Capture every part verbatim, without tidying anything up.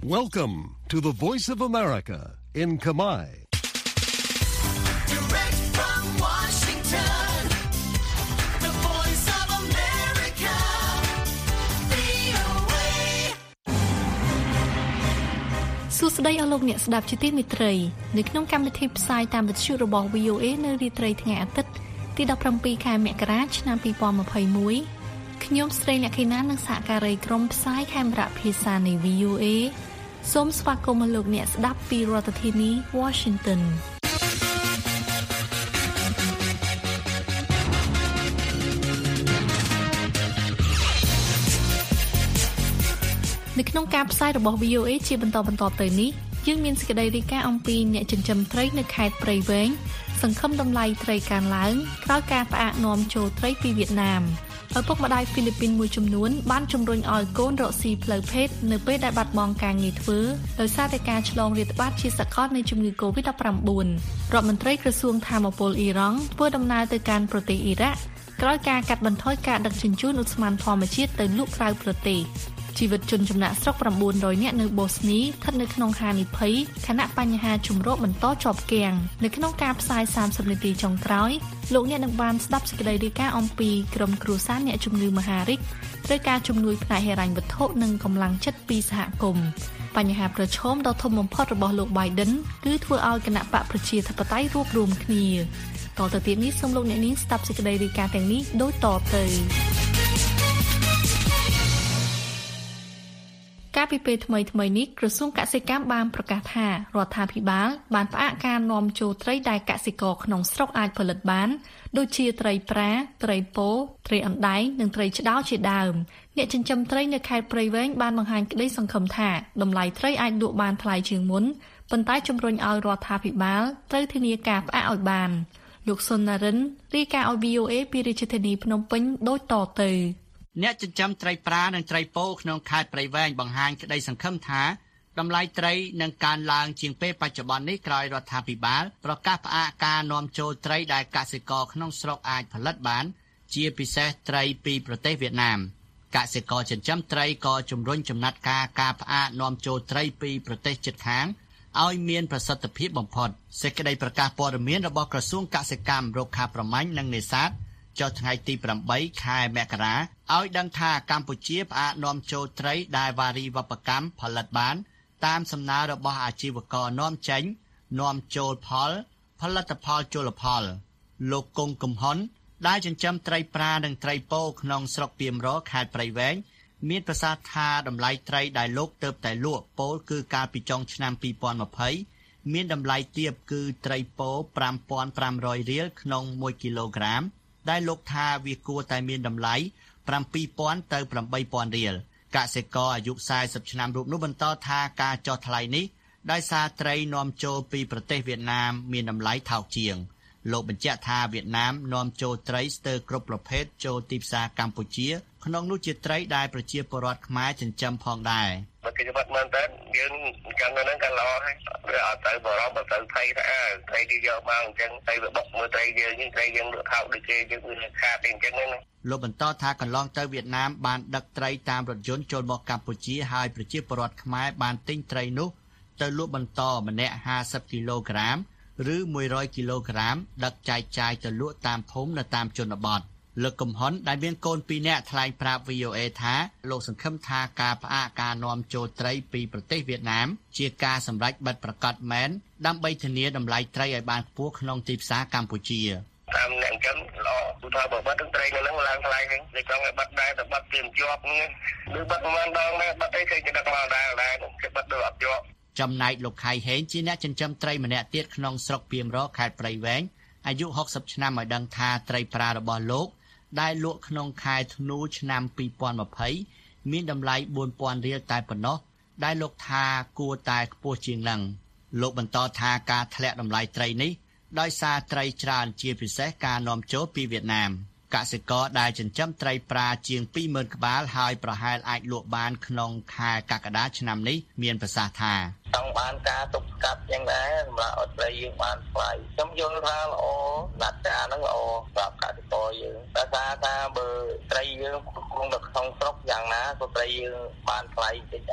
Welcome to the Voice of America in Kamai. Direct from Washington, the Voice of America, វី អូ เอ សួស្តីអស់លោកអ្នកស្ដាប់ជាទីមេត្រីនៅក្នុងកម្មវិធីផ្សាយតាមវិទ្យុរបស់ វី អូ เอ នៅរាត្រីថ្ងៃអាទិត្យទីដប់ប្រាំពីរខែមករាឆ្នាំពីរពាន់ម្ភៃមួយ ខ្ញុំស្រីលក្ខិណានិងសហការីក្រុមផ្សាយខេមរៈភាសានៃ វី អូ เอ សូមស្វាគមន៍លោកអ្នកស្ដាប់ពីរដ្ឋធានី Washington នៅក្នុងការផ្សាយរបស់ វី អូ เอ ជាបន្តបន្តទៅនេះយើងមានសេចក្តីរាយការណ៍អំពីអ្នកចិញ្ចឹមត្រីនៅខេត្តព្រៃវែងសង្ឃឹមតម្លៃត្រីកើនឡើងក្រោយការផ្អាកនាំចូលត្រីពីវៀតណាម ឪពុកម្ដាយហ្វីលីពីនមួយចំនួនបានជំរុញឲ្យកូនរកស៊ីផ្លូវភេទនៅពេលដែលបាត់បង់ការងារធ្វើដោយសារតែការឆ្លងរាតត្បាតជាសកលនៃជំងឺ កូវីដ -ដប់ប្រាំបួន រដ្ឋមន្ត្រីក្រសួងថាមពលអ៊ីរ៉ង់ធ្វើដំណើរទៅកាន់ប្រទេសអ៊ីរ៉ាក់ក្រោយការកាត់បន្ថយការដឹកជញ្ជូនឧស្ម័នធម្មជាតិទៅលក់ក្រៅប្រទេស ជីវិតជនចំណាក់ស្រុក 900 នាក់នៅបូស្នីស្ថិតនៅក្នុងហានិភ័យខណៈបញ្ហាជំរកបន្តជាប់គាំងនៅក្នុងការផ្សាយ សាមសិប នាទីចុងក្រោយលោកអ្នកនឹងបានស្ដាប់សេចក្តីរាយការណ៍អំពីក្រុមគ្រួសារអ្នកជំងឺមហារីកត្រូវការជំនួយផ្នែកហិរញ្ញវត្ថុនិងកម្លាំងចិត្តពីសហគមន៍បញ្ហាប្រឈមដ៏ធំបំផុតរបស់លោក Biden គឺធ្វើឲ្យគណៈបកប្រជាធិបតេយ្យរួបរวมគ្នាតទៅទៀតនេះសូមលោកអ្នកនាងស្ដាប់សេចក្តីរាយការណ៍ទាំងនេះដូចតទៅ ការពីពេលថ្មីថ្មីនេះក្រសួងកសិកម្មបានប្រកាសថារដ្ឋាភិបាលបានផ្អាកការនាំចូលត្រីដែលកសិករក្នុងស្រុកអាចផលិតបានដូចជាត្រីប្រាត្រីពោត្រីអណ្ដែងនិងត្រីឆ្ដោជាដើមអ្នកចិញ្ចឹមត្រីនៅខេត្តព្រៃវែងបានបង្ហាញក្តីសង្ឃឹមថាតម្លៃត្រីអាចលក់បានថ្លៃជាងមុនប៉ុន្តែជំរុញឲ្យរដ្ឋាភិបាលត្រូវធានាការផ្អាកឲ្យបានលោកសុនណារិនរាយការណ៍ឲ្យ វី អូ เอ ពីរាជធានីភ្នំពេញដូចតទៅអ្នកចិញ្ចឹមត្រីប្រានិងត្រីពោក្នុងខេត្តព្រៃវែងបង្ហាញក្តីសង្ឃឹមថាតម្លៃត្រីនឹងកើនឡើងជាងពេលបច្ចុប្បន្ននេះក្រោយរដ្ឋាភិបាលប្រកាសផ្អាកការនាំចូលត្រីដែលកសិករក្នុងស្រុកអាចផលិតបានជាពិសេសត្រីពីប្រទេសវៀតណាមកសិករចិញ្ចឹមត្រីក៏ជំរុញចំណាត់ការការផ្អាកនាំចូលត្រីពីប្រទេសជិតខាងឲ្យមានប្រសិទ្ធភាពបំផុតសេចក្តីប្រកាសព័ត៌មានរបស់ក្រសួងកសិកម្មរុក្ខាប្រមាញ់និងនេសាទ ចុះថ្ងៃទី ប្រាំបី ខែមករាឲ្យដឹងថាកម្ពុជាផ្អាកនាំចូលត្រីដែលវារីវប្បកម្មផលិតបានតាមសំណើរបស់អាជីវករនាំចេញនាំចូលផលផលិតផលជលផលលោកគង់កំហ៊ុនដែលចិញ្ចឹមត្រីប្រានិងត្រីពោក្នុងស្រុកពាមរខេត្តព្រៃវែងមានប្រសាសន៍ថាតម្លៃត្រីដែលលោកទើបតែលក់ពោលគឺកាលពីចុងឆ្នាំពីរពាន់ម្ភៃមានតម្លៃទាបគឺត្រីពោ ប្រាំពាន់ប្រាំរយ រៀលក្នុងមួយគីឡូក្រាម ដែលលោកថាវាគួរតែមានតម្លៃ ប្រាំពីរពាន់ ទៅ ប្រាំបីពាន់ រៀលកសិករអាយុ สี่สิบ ឆ្នាំរូបនោះបន្តថាការចុះថ្លៃនេះដោយសារត្រីនាំចូលពីប្រទេសវៀតណាមមានតម្លៃថោកជាងលោកបញ្ជាក់ថាវៀតណាមនាំចូលត្រីស្ទើរគ្រប់ប្រភេទចូលទីផ្សារកម្ពុជាក្នុងនោះជាត្រីដែលប្រជាពលរដ្ឋខ្មែរចិញ្ចឹមផងដែរមកគេបាត់មែនតើយើងកាន់នៅហ្នឹងកាន់ល្អហើយវាអត់ទៅបរោះបើទៅថៃថាត្រីគេយកមកអញ្ចឹងទៅវាបុកមើលត្រីយើងនេះត្រីយើងលក់ថោកដូចគេយើងវាខាតអញ្ចឹងណាលោកបន្តថាកន្លងទៅវៀតណាមបានដឹកត្រីតាមរថយន្តចូលមកកម្ពុជាហើយប្រជាពលរដ្ឋខ្មែរបានទិញត្រីនោះទៅលក់បន្តម្នាក់ ห้าสิบ គីឡូក្រាមឬ មួយរយ គីឡូក្រាមដឹកចែកចាយទៅលក់តាមភូមិនៅតាមជនបទ លោកកំហ៊ុនដែលមានកូនពីរនាក់ថ្លែងប្រាប់ វី អូ เอ ថាលោកសង្ឃឹមថាការផ្អាកការនាំចូលត្រីពីប្រទេសវៀតណាមជាការសម្រេចបិទប្រកាសមែនដើម្បីធានាតម្លៃត្រីឲ្យបានខ្ពស់ក្នុងទីផ្សារកម្ពុជា តាមអ្នកចិញ្ចឹមល្អព្រោះថាបើបាត់ត្រីនៅហ្នឹងឡើងថ្លៃវិញតែចង់ឲ្យបាត់ដែរតែបាត់ទៀមជាប់នេះឬបាត់ប្រហែលដងដែរបាត់អីគេដឹកមកដែរដែរគេបាត់ដូចអត់ជាប់ចំណែកលោកខៃហេងជាអ្នកចិញ្ចឹមត្រីម្នាក់ទៀតក្នុងស្រុកពាមរខេត្តព្រៃវែងអាយុ หกสิบ ឆ្នាំឲ្យដឹងថាត្រីប្រារបស់លោកដែលលក់ក្នុងខែធ្នូឆ្នាំពីរពាន់ម្ភៃមានតម្លៃ បួនពាន់ រៀលតែប៉ុណ្ណោះដែលលោកថាគួរតែខ្ពស់ជាងនឹងលោកបន្តថាការធ្លាក់តម្លៃត្រីនេះដោយសារត្រីច្រើនជាពិសេសការនាំចូលពីវៀតណាមកសិករដែលចិញ្ចឹមត្រីប្រាជាង ពីរម៉ឺន ក្បាលហើយប្រហែលអាចលក់បានក្នុងខែកក្កដាឆ្នាំនេះមានប្រសាសន៍ថា ចង់បានការទប់ស្កាត់យ៉ាងដែរសម្រាប់ឲ្យត្រីយើងបានថ្លៃខ្ញុំយល់ថាល្អណាត់ការហ្នឹងល្អសម្រាប់កសិករយើងតែថាថាបើត្រីយើងគង់នៅក្នុងស្រុកយ៉ាងណាក៏ត្រីយើងបានថ្លៃតិចដែរ ល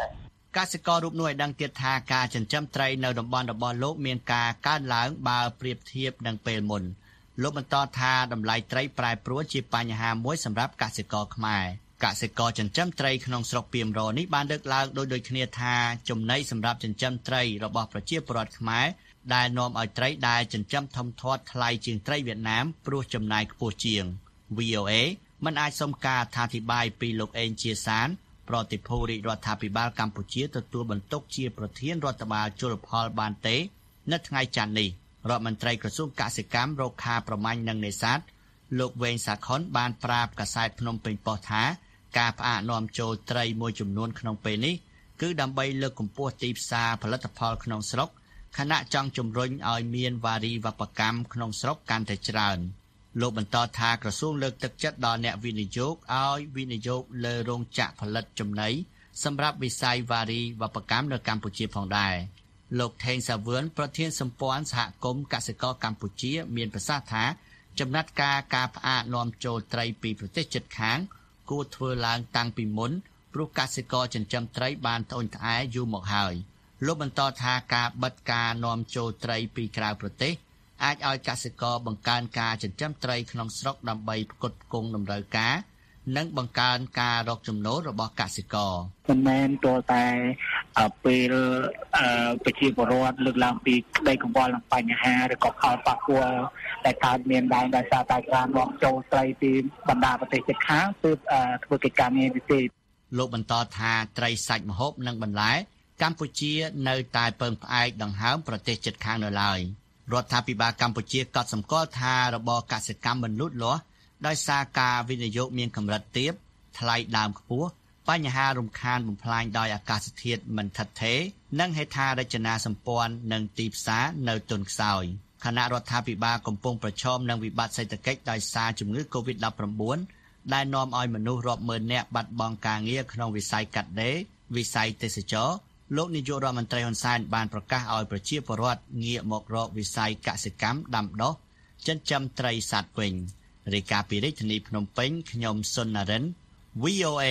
កសិកររូបនោះឲ្យដឹងទៀតថាការចិញ្ចឹមត្រីនៅតំបន់របស់លោកមានការកើនឡើងបើប្រៀបធៀបនឹងពេលមុនលោកបន្តថាតម្លៃត្រីប្រែប្រួលជាបញ្ហាមួយសម្រាប់កសិករខ្មែរកសិករចិញ្ចឹមត្រីក្នុងស្រុកពាមរនេះបានលើកឡើងដោយដូចគ្នាថាចំណីសម្រាប់ចិញ្ចឹមត្រីរបស់ប្រជាពលរដ្ឋខ្មែរដែលនាំឲ្យត្រីដែលចិញ្ចឹមធំធាត់ថ្លៃជាងត្រីវៀតណាមព្រោះចំណាយខ្ពស់ជាង វី អូ เอ មិនអាចសុំការអធិប្បាយពីលោកអេងជាសានប្រតិភូរាជរដ្ឋាភិបាលកម្ពុជាទទួលបន្ទុកជាប្រធានរដ្ឋបាលជលផលបានទេនៅថ្ងៃច័ន្ទនេះរដ្ឋមន្ត្រីក្រសួងកសិកម្មរុក្ខាប្រមាញ់និងនេសាទលោកវែងសាខុនបានប្រាប់កាសែតភ្នំពេញប៉ុស្តិ៍ថាការផ្អាកនាំចូលត្រីមួយចំនួនក្នុងពេលនេះគឺដើម្បីលើកកម្ពស់ទីផ្សារផលិតផលក្នុងស្រុកខណៈចង់ជំរុញឲ្យមានវារីវប្បកម្មក្នុងស្រុកកាន់តែច្រើនលោកបន្តថាក្រសួងលើកទឹកចិត្តដល់អ្នកវិនិយោគឲ្យវិនិយោគលើរោងចក្រផលិតចំណីសម្រាប់វិស័យវារីវប្បកម្មនៅកម្ពុជាផងដែរលោកថេងសាវឿនប្រធានសម្ព័ន្ធសហគមន៍កសិករកម្ពុជាមានប្រសាសន៍ថាចំណាត់ការការផ្អាកនាំចូលត្រីពីប្រទេសជិតខាងគួរធ្វើឡើងតាំងពីមុនព្រោះកសិករចិញ្ចឹមត្រីបានត្អូញត្អែយូរមកហើយលោកបន្តថាការបិទការនាំចូលត្រីពីក្រៅប្រទេសអាចឲ្យកសិករបង្កើនការចិញ្ចឹមត្រីក្នុងស្រុកដើម្បីផ្គត់ផ្គង់តម្រូវការនិងបង្កើនការរកចំណូលរបស់កសិករមិនមែនទាល់តែពេលប្រជាពលរដ្ឋលើកឡើងពីក្តីកង្វល់នឹងបញ្ហាឬក៏ផលប៉ះពាល់ដែលកើតមានដែរដោយសារតែការនាំចូលត្រីពីបណ្ដាប្រទេសជិតខាងទើបធ្វើកិច្ចការងារនេះទេលោកបន្តថាត្រីសាច់ម្ហូបនិងបន្លែកម្ពុជានៅតែពឹងផ្អែកដង្ហើមប្រទេសជិតខាងនៅឡើយរដ្ឋាភិបាលកម្ពុជាកត់សម្គាល់ថារបបកសិកម្មមិនលូតលាស់ដោយសារការវិនិយោគមានកម្រិតទាបថ្លៃដើមខ្ពស់បញ្ហារំខានបំផ្លាញដោយអាកាសធាតុមិនថិតថេរនិងហេដ្ឋារចនាសម្ព័ន្ធនិងទីផ្សារនៅទន់ខ្សោយគណៈរដ្ឋាភិបាលកំពុងប្រឈមនឹងវិបត្តិសេដ្ឋកិច្ចដោយសារជំងឺ កូវីដ ដប់ប្រាំបួន ដែលនាំឲ្យមនុស្សរាប់ម៉ឺននាក់បាត់បង់ការងារក្នុងវិស័យកាត់ដេរវិស័យទេសចរណ៍លោកនាយករដ្ឋមន្ត្រីហ៊ុនសែនបានប្រកាសឲ្យប្រជាពលរដ្ឋងាកមករកវិស័យកសិកម្មដាំដុះចិញ្ចឹមត្រីសត្វវិញរាយការណ៍ពីរាជធានីភ្នំពេញខ្ញុំសុននរិន វី អូ เอ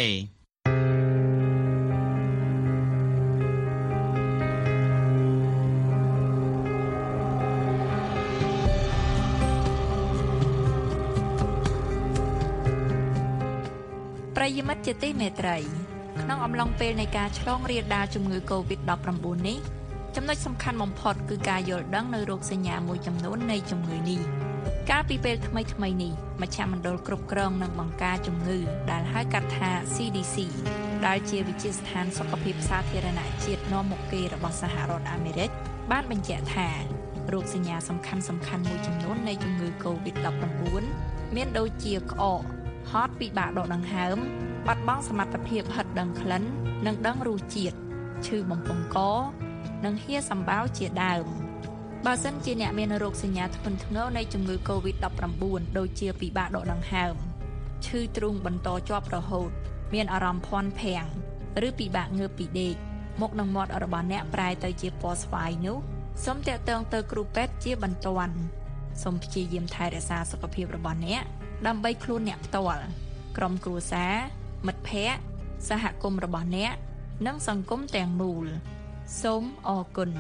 ប្រិយមិត្តជាទីមេត្រីក្នុងអំឡុងពេលនៃការឆ្លងរាលដាលជំងឺ កូវីដ ដប់ប្រាំបួន នេះចំណុចសំខាន់បំផុតគឺការយល់ដឹងនៅរោគសញ្ញាមួយចំនួននៃជំងឺនេះកាលពីពេលថ្មីថ្មីនេះមជ្ឈមណ្ឌលគ្រប់គ្រងនិងបង្ការជំងឺដែលហៅកាត់ថា ซี ดี ซี ដែលជាវិទ្យាស្ថានសុខភាពសាធារណៈជាតិនាំមុខគេរបស់សហរដ្ឋអាមេរិកបានបញ្ជាក់ថារោគសញ្ញាសំខាន់សំខាន់មួយចំនួននៃជំងឺ កូវីដ ដប់ប្រាំបួន មានដូចជាក្អកហត់ពិបាកដកដង្ហើមបាត់បង់សមត្ថភាពហិតដឹងក្លិននិងដឹងរសជាតិឈឺបំពង់កនិងហៀសម្បោរជាដើមបើសិនជាអ្នកមានរោគសញ្ញាធ្ងន់ធ្ងរនៃជំងឺ កូវីដ ដប់ប្រាំបួន ដូចជាពិបាកដកដង្ហើមឈឺទ្រូងបន្តជាប់រហូតមានអារម្មណ៍ភាន់ភាំងឬពិបាកងើបពីដេកមុខនិងមាត់របស់អ្នកប្រែទៅជាពណ៌ស្វាយនោះសូមតាក់ទងទៅគ្រូពេទ្យជាបន្ទាន់សូមព្យាយាមថែរក្សាសុខភាពរបស់អ្នកដើម្បីខ្លួនអ្នកផ្ទាល់ក្រុមគ្រួសារមិត្តភ័ក្តិសហគមន៍របស់អ្នកនិងសង្គមទាំងមូលសូមអរគុណ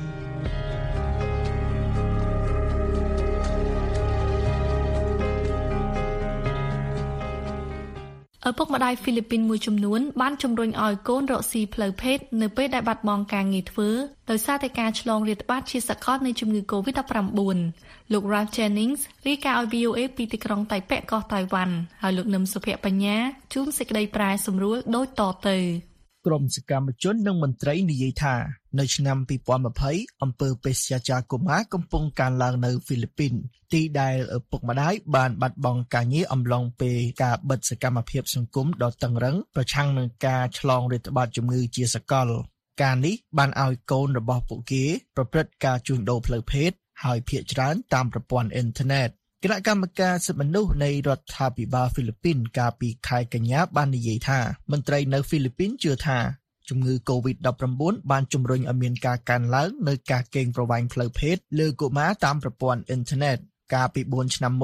ឪពុកម្ដាយហ្វីលីពីនមួយចំនួនបានជំរុញឲ្យកូនរកស៊ីផ្លូវភេទនៅពេលដែលបាត់បង់ការងារធ្វើដោយសារតែការឆ្លងរាតត្បាតជាសកលនៃជំងឺ កូវីដ ដប់ប្រាំបួន លោក Ralph Jennings រាយការណ៍ឲ្យ វី អូ เอ ពីទីក្រុងតៃប៉េកោះតៃវ៉ាន់ហើយលោកនឹមសុភបញ្ញាជួនសេចក្តីប្រែសម្រួលដូចតទៅក្រមសកម្មជននិងមន្ត្រីនិយាយថានៅឆ្នាំពីរពាន់ยี่สิบអំពើបេសកចាកុមារកំពុងកើនឡើងនៅហ្វីលីពីនទីដែលឪពុកម្ដាយបានបាត់បង់ការងារអំឡុងពេលការបិទសកម្មភាពសង្គមដ៏តឹងរ៉ឹងប្រឆាំងនឹងការឆ្លងរាតត្បាតជំងឺជាសកលការនេះបានឲ្យកូនរបស់ពួកគេប្រព្រឹត្តការជួញដូរផ្លូវភេទហើយភាគច្រើនតាមប្រព័ន្ធអ៊ីនធឺណិតគណៈកម្មការសិទ្ធិមនុស្សនៃរដ្ឋាភិបាលហ្វីលីពីនកាលពីខែកញ្ញាបាននិយាយថាមន្ត្រីនៅហ្វីលីពីនជឿថាជំងឺ កូវីដ ដប់ប្រាំបួន បានជំរុញឲ្យមានការកើនឡើងនៅការកេងប្រវ័ញ្ចផ្លូវភេទលើកុមារតាមប្រព័ន្ធអ៊ីនធឺណិតកាលពីបួនឆ្នាំមុន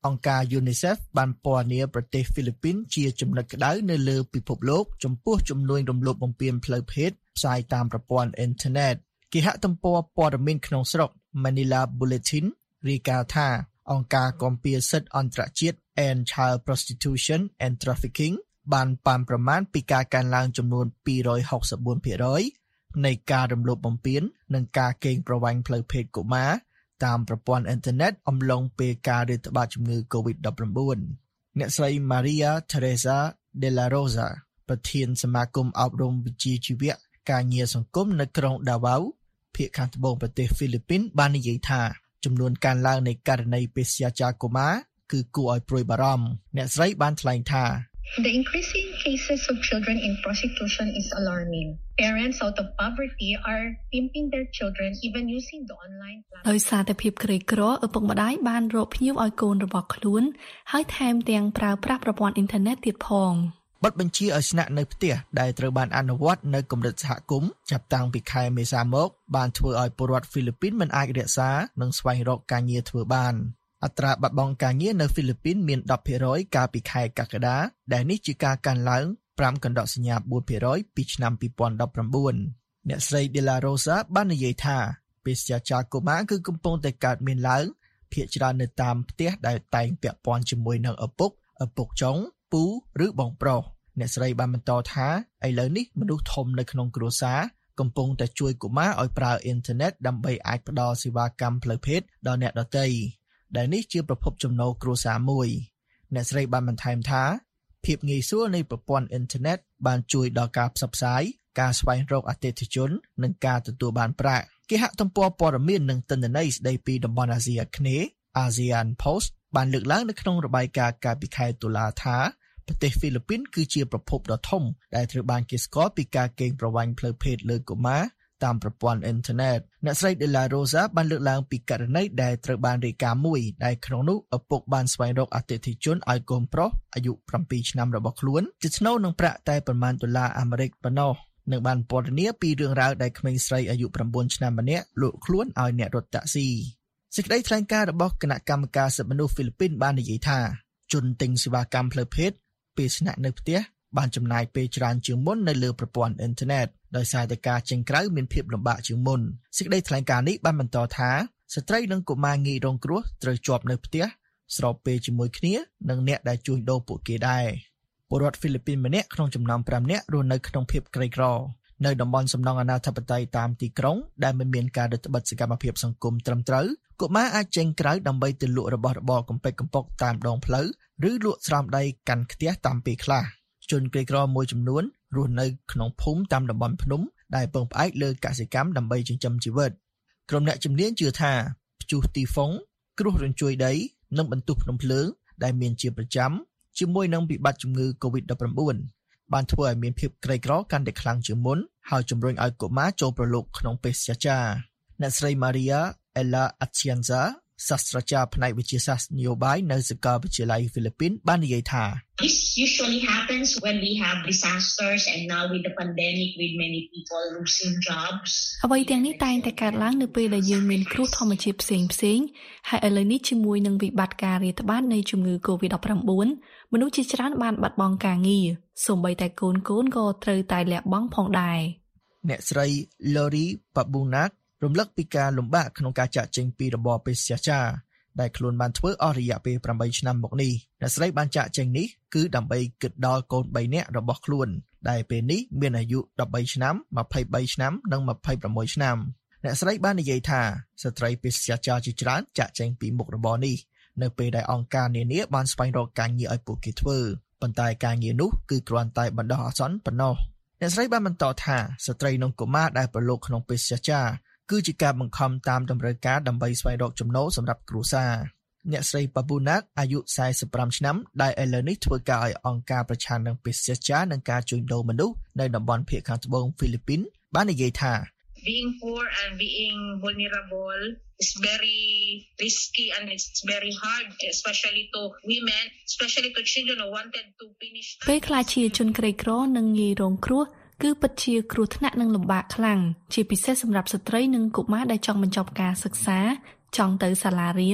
អង្គការ UNICEF បានពណ៌នាប្រទេសហ្វីលីពីនជាចំណុចក្តៅនៅលើពិភពលោកចំពោះជំនួញរំលោភបំពានផ្លូវភេទផ្សាយតាមប្រព័ន្ធអ៊ីនធឺណិតគេហទំព័រព័ត៌មានក្នុងស្រុក Manila Bulletin រាយការណ៍ថាអង្គការគាំពារសិទ្ធិអន្តរជាតិ End Child Prostitution and Trafficking បានប៉ាន់ប្រមាណពីការកើនឡើងចំនួនtwo hundred sixty-four percent នៃការរំលោភបំពាននិងការកេងប្រវ័ញ្ចផ្លូវភេទកុមារតាមប្រព័ន្ធអ៊ីនធឺណិតអំឡុងពេលការរាតត្បាតជំងឺ COVID nineteen អ្នកស្រី Maria Teresa de la Rosa ប្រធានសមាគមអប់រំវិជ្ជាជីវៈការងារសង្គមនៅក្រុង Davao ភាគខាងត្បូងប្រទេសហ្វីលីពីនបាននិយាយថាចំនួនកើនឡើងនៃករណីបេសកចារកុមារគឺគួរឲ្យព្រួយបារម្ភអ្នកស្រីបានថ្លែងថា The increasing cases of children in prostitution is alarming. Parents out of poverty are pimping their children even using the online platform. ដោយសារតែភាពក្រីក្រឪពុកម្ដាយបានរកភ្ញៀវឲ្យកូនរបស់ខ្លួនហើយថែមទាំងប្រើប្រាស់ប្រព័ន្ធអ៊ីនធឺណិតទៀតផងបទបញ្ជាឲ្យស្នាក់នៅផ្ទះដែលត្រូវបានអនុវត្តនៅកម្រិតសហគមន៍ចាប់តាំងពីខែមេសាមកបានធ្វើឲ្យពលរដ្ឋហ្វីលីពីនមិនអាចរក្សានិងស្វែងរកការងារធ្វើបានអត្រាបាត់បង់ការងារនៅហ្វីលីពីនមានten percent កាលពីខែកក្កដាដែលនេះជាការកើនឡើងfiveកណ្ដកសញ្ញាfour percent ពីឆ្នាំtwo thousand nineteenអ្នកស្រី De La Rosa បាននិយាយថាបេសកចារកុមារគឺកំពុងតែកើតមានឡើងភាគច្រើននៅតាមផ្ទះដែលតែងពាក់ព័ន្ធជាមួយនឹងឪពុកឪពុកចុងពូឬបងប្រុសអ្នកស្រីបានបន្តថាឥឡូវនេះមនុស្សធំនៅក្នុងគ្រួសារកំពុងតែជួយកុមារឲ្យប្រើអ៊ីនធឺណិតដើម្បីអាចផ្ដល់សេវាកម្មផ្លូវភេទដល់អ្នកដទៃដែលនេះជាប្រភពចំណូលគ្រួសារមួយអ្នកស្រីបានបន្ថែមថាភាពងាយស្រួលនៃប្រព័ន្ធអ៊ីនធឺណិតបានជួយដល់ការផ្សព្វផ្សាយការស្វែងរកអតិថិជននិងការទទួលបានប្រាក់គេហទំព័រព័ត៌មាននិងទិន្នន័យស្ដីពីតំបន់អាស៊ីអាគ្នេយ៍ ASEAN Post បានលើកឡើងនៅក្នុងរបាយការណ៍កាលពីខែតុលាថាប្រទេសហ្វីលីពីនគឺជាប្រភពដ៏ធំដែលត្រូវបានគេស្គាល់ពីការកេងប្រវ័ញ្ចផ្លូវភេទលើកុមារតាមប្រព័ន្ធអ៊ីនធឺណិតអ្នកស្រី De La Rosa បានលើកឡើងពីករណីដែលត្រូវបានរាយការណ៍មួយដែលក្នុងនោះឪពុកបានស្វែងរកអតិថិជនឲ្យកូនប្រុសអាយុsevenឆ្នាំរបស់ខ្លួនជាថ្នូរនឹងប្រាក់តែប្រមាណដុល្លារអាមេរិកប៉ុណ្ណោះនិងបានពណ៌នាពីរឿងរ៉ាវដែលក្មេងស្រីអាយុnineឆ្នាំម្នាក់លក់ខ្លួនឲ្យអ្នករត់តាក់ស៊ីសេចក្តីថ្លែងការណ៍របស់គណៈកម្មការសិទ្ធិមនុស្សហ្វីលីពីនបាននិយាយថាជនទិញសេវាកម្មផ្លូវភេទពេលស្នាក់នៅផ្ទះបានចំណាយពេលច្រើនជាងមុននៅលើប្រព័ន្ធអ៊ីនធឺណិតដោយសារតែការចេញក្រៅមានភាពលំបាកជាងមុនសេចក្តីថ្លែងការណ៍នេះបានបន្តថាស្ត្រីនិងកុមារងាយរងគ្រោះត្រូវជាប់នៅផ្ទះស្របពេលជាមួយគ្នានិងអ្នកដែលជួញដូរពួកគេដែរពលរដ្ឋហ្វីលីពីនម្នាក់ក្នុងចំណោមfiveនាក់រស់នៅក្នុងភាពក្រីក្រនៅតំបន់សំណង់អនាធិបតេយ្យតាមទីក្រុងដែលមិនមានការរឹតបន្តឹងសកម្មភាពសង្គមត្រឹមត្រូវកុមារអាចចេញក្រៅដើម្បីទៅលក់របស់របរកំពេចកំពុកតាមដងផ្លូវឬលក់ស្រោមដៃកាន់ផ្ទះតាមពេលខ្លះជនក្រីក្រមួយចំនួនរស់នៅក្នុងភូមិតាមតំបន់ភ្នំដែលពឹងផ្អែកលើកសិកម្មដើម្បីចិញ្ចឹមជីវិតក្រុមអ្នកជំនាញជឿថាព្យុះទីហ្វុងគ្រោះរញ្ជួយដីនិងបន្ទុះភ្នំភ្លើងដែលមានជាប្រចាំជាមួយនឹងវិបត្តិជំងឺ COVID nineteen បានធ្វើឲ្យមានភាពក្រីក្រកាន់តែខ្លាំងជាងមុនហើយជំរុញឲ្យកុមារចូលប្រឡូកក្នុងបេសកចារអ្នកស្រី Maria Ella Atienza សាស្ត្រាចារ្យផ្នែកវិទ្យាសាស្ត្រនយោបាយនៅសាកលវិទ្យាល័យហ្វីលីពីនបាននិយាយថា This usually happens when we have disasters and now with the pandemic with many people losing jobs អ្វីទាំងនេះតែងតែកើតឡើងនៅពេលដែលយើងមានគ្រោះធម្មជាតិផ្សេងផ្សេងហើយឥឡូវនេះជាមួយនឹងវិបត្តិការរាតត្បាតនៃជំងឺ COVID nineteen មនុស្សជាច្រើនបានបាត់បង់ការងារសូម្បីតែកូនកូនក៏ត្រូវតែលះបង់ផងដែរអ្នកស្រី Lori Pabunak រំលឹកពីការលំបាកក្នុងការចាក់ចេញពីរបរបេសកចារ្យដែលខ្លួនបានធ្វើអស់រយៈពេលeightឆ្នាំមកនេះអ្នកស្រីបានចាក់ចេញនេះគឺដើម្បីគិតដល់កូនthreeនាក់របស់ខ្លួនដែលពេលនេះមានអាយុeighteenឆ្នាំtwenty-threeឆ្នាំនិងtwenty-sixឆ្នាំអ្នកស្រីបាននិយាយថាស្ត្រីបេសកចារ្យជាច្រើនចាក់ចេញពីមុខរបរនេះនៅពេលដែលអង្គការនានាបានស្វែងរកការងារឲ្យពួកគេធ្វើប៉ុន្តែការងារនោះគឺគ្រាន់តែបណ្ដោះអាសន្នប៉ុណ្ណោះអ្នកស្រីបានបន្តថាស្ត្រីនិងកុមារដែលប្រឡូកក្នុងបេសកចារ្យគឺជាការបង្ខំតាមតម្រូវការដើម្បីស្វែងរកចំណូលសម្រាប់គ្រួសារអ្នកស្រី Pabunak អាយុforty-fiveឆ្នាំដែលឥឡូវនេះធ្វើការឲ្យអង្គការប្រឆាំងនឹងបេសកចារ្យនិងការជួញដូរមនុស្សនៅតំបន់ភាគខាងត្បូងហ្វីលីពីនបាននិយាយថា Being poor and being vulnerable is very risky and it's very hard especially to women especially to children who wanted to finish ពេលខ្លាចជាជនក្រីក្រនិងងាយរងគ្រោះគឺពិតជាគ្រោះថ្នាក់និងលំបាកខ្លាំងជាពិសេសសម្រាប់ស្ត្រីនិងកុមារដែលចង់បញ្ចប់ការសិក្សាចង់ទៅសាលារៀន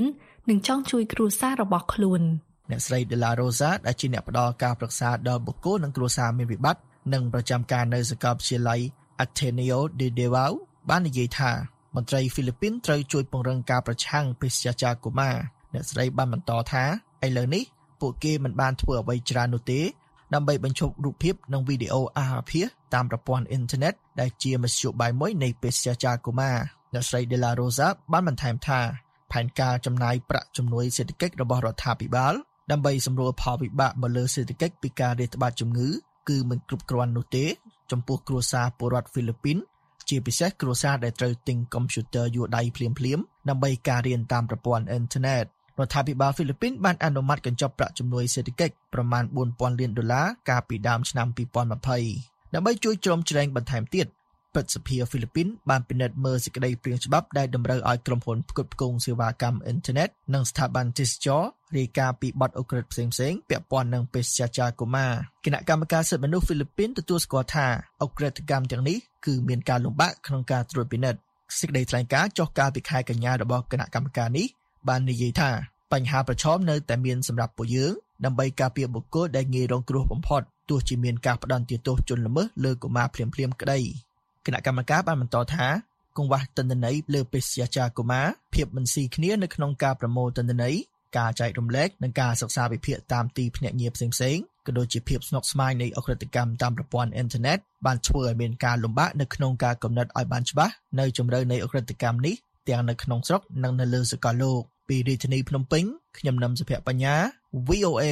និងចង់ជួយគ្រួសាររបស់ខ្លួនអ្នកស្រី De La Rosa ដែលជាអ្នកផ្ដល់ការប្រឹក្សាដល់បុគ្គលនិងគ្រួសារមានវិបត្តិនិងប្រចាំការនៅសាកលវិទ្យាល័យ Ateneo de Davao បាននិយាយថាមន្ត្រីហ្វីលីពីនត្រូវជួយពង្រឹងការប្រឆាំងបេសកចារកុមារអ្នកស្រីបានបន្តថាឥឡូវនេះពួកគេមិនបានធ្វើអ្វីច្រើននោះទេដើម្បីបញ្ឈប់រូបភាពនិងវីដេអូអាហារភាសតាមប្រព័ន្ធអ៊ីនធឺណិតដែលជាមធ្យោបាយមួយនៃបេសកចារកុមារអ្នកស្រី De La Rosa បានបន្ថែមថាផែនការចំណាយប្រាក់ជំនួយសេដ្ឋកិច្ចរបស់រដ្ឋាភិបាលដើម្បីសម្រួលផលវិបាកមកលើសេដ្ឋកិច្ចពីការរាតត្បាតជំងឺគឺមិនគ្រប់គ្រាន់នោះទេចំពោះគ្រួសារពលរដ្ឋហ្វីលីពីនជាពិសេសគ្រួសារដែលត្រូវទិញកុំព្យូទ័រយួរដៃភ្លាមៗដើម្បីការរៀនតាមប្រព័ន្ធអ៊ីនធឺណិតរដ្ឋាភិបាលហ្វីលីពីនបានអនុម័តកញ្ចប់ប្រាក់ជំនួយសេដ្ឋកិច្ចប្រមាណបួនពាន់លានដុល្លារកាលពីដើមឆ្នាំពីរពាន់ยี่สิบដើម្បីជួយជ្រោមជ្រែងបន្ថែមទៀតព្រឹទ្ធសភាហ្វីលីពីនបានពិនិត្យមើលសេចក្តីព្រាងច្បាប់ដែលតម្រូវឲ្យក្រុមហ៊ុនផ្គត់ផ្គង់សេវាកម្មអ៊ីនធឺណិតនិងស្ថាប័នទេសចររាយការណ៍ពីបទឧក្រិដ្ឋផ្សេងៗពាក់ព័ន្ធនឹងបេសកចារកុមារគណៈកម្មការសិទ្ធិមនុស្សហ្វីលីពីនទទួលស្គាល់ថាឧក្រិដ្ឋកម្មទាំងនេះគឺមានការលំបាកក្នុងការត្រួតពិនិត្យសេចក្តីថ្លែងការណ៍ចុះកាលពីខែកញ្ញារបស់គណៈកម្មការនេះបាននិយាយថាបញ្ហាប្រឈមនៅតែមានសម្រាប់ពួកយើងដើម្បីការពារបុគ្គលដែលងាយរងគ្រោះបំផុតទោះជាមានការផ្ដន្ទាទោសជនល្មើសលើកុមារភ្លាមៗក្តីគណៈកម្មការបានបន្តថាកង្វះទិន្នន័យលើបេសកចារកុមារភាពមិនស៊ីគ្នានៅក្នុងការប្រមូលទិន្នន័យការចែករំលែកនិងការសិក្សាវិភាគតាមទីភ្នាក់ងារផ្សេងៗក៏ដូចជាភាពស្មុគស្មាញនៃអក្រិតកម្មតាមប្រព័ន្ធអ៊ីនធឺណិតបានធ្វើឲ្យមានការលំបាកនៅក្នុងការកំណត់ឲ្យបានច្បាស់នៅជម្រៅនៃអក្រិតកម្មនេះទាំងនៅក្នុងស្រុកនិងនៅលើសកលលោកពីរាជធានីភ្នំពេញខ្ញុំនឹមសុភ័ក្របញ្ញា វី អូ เอ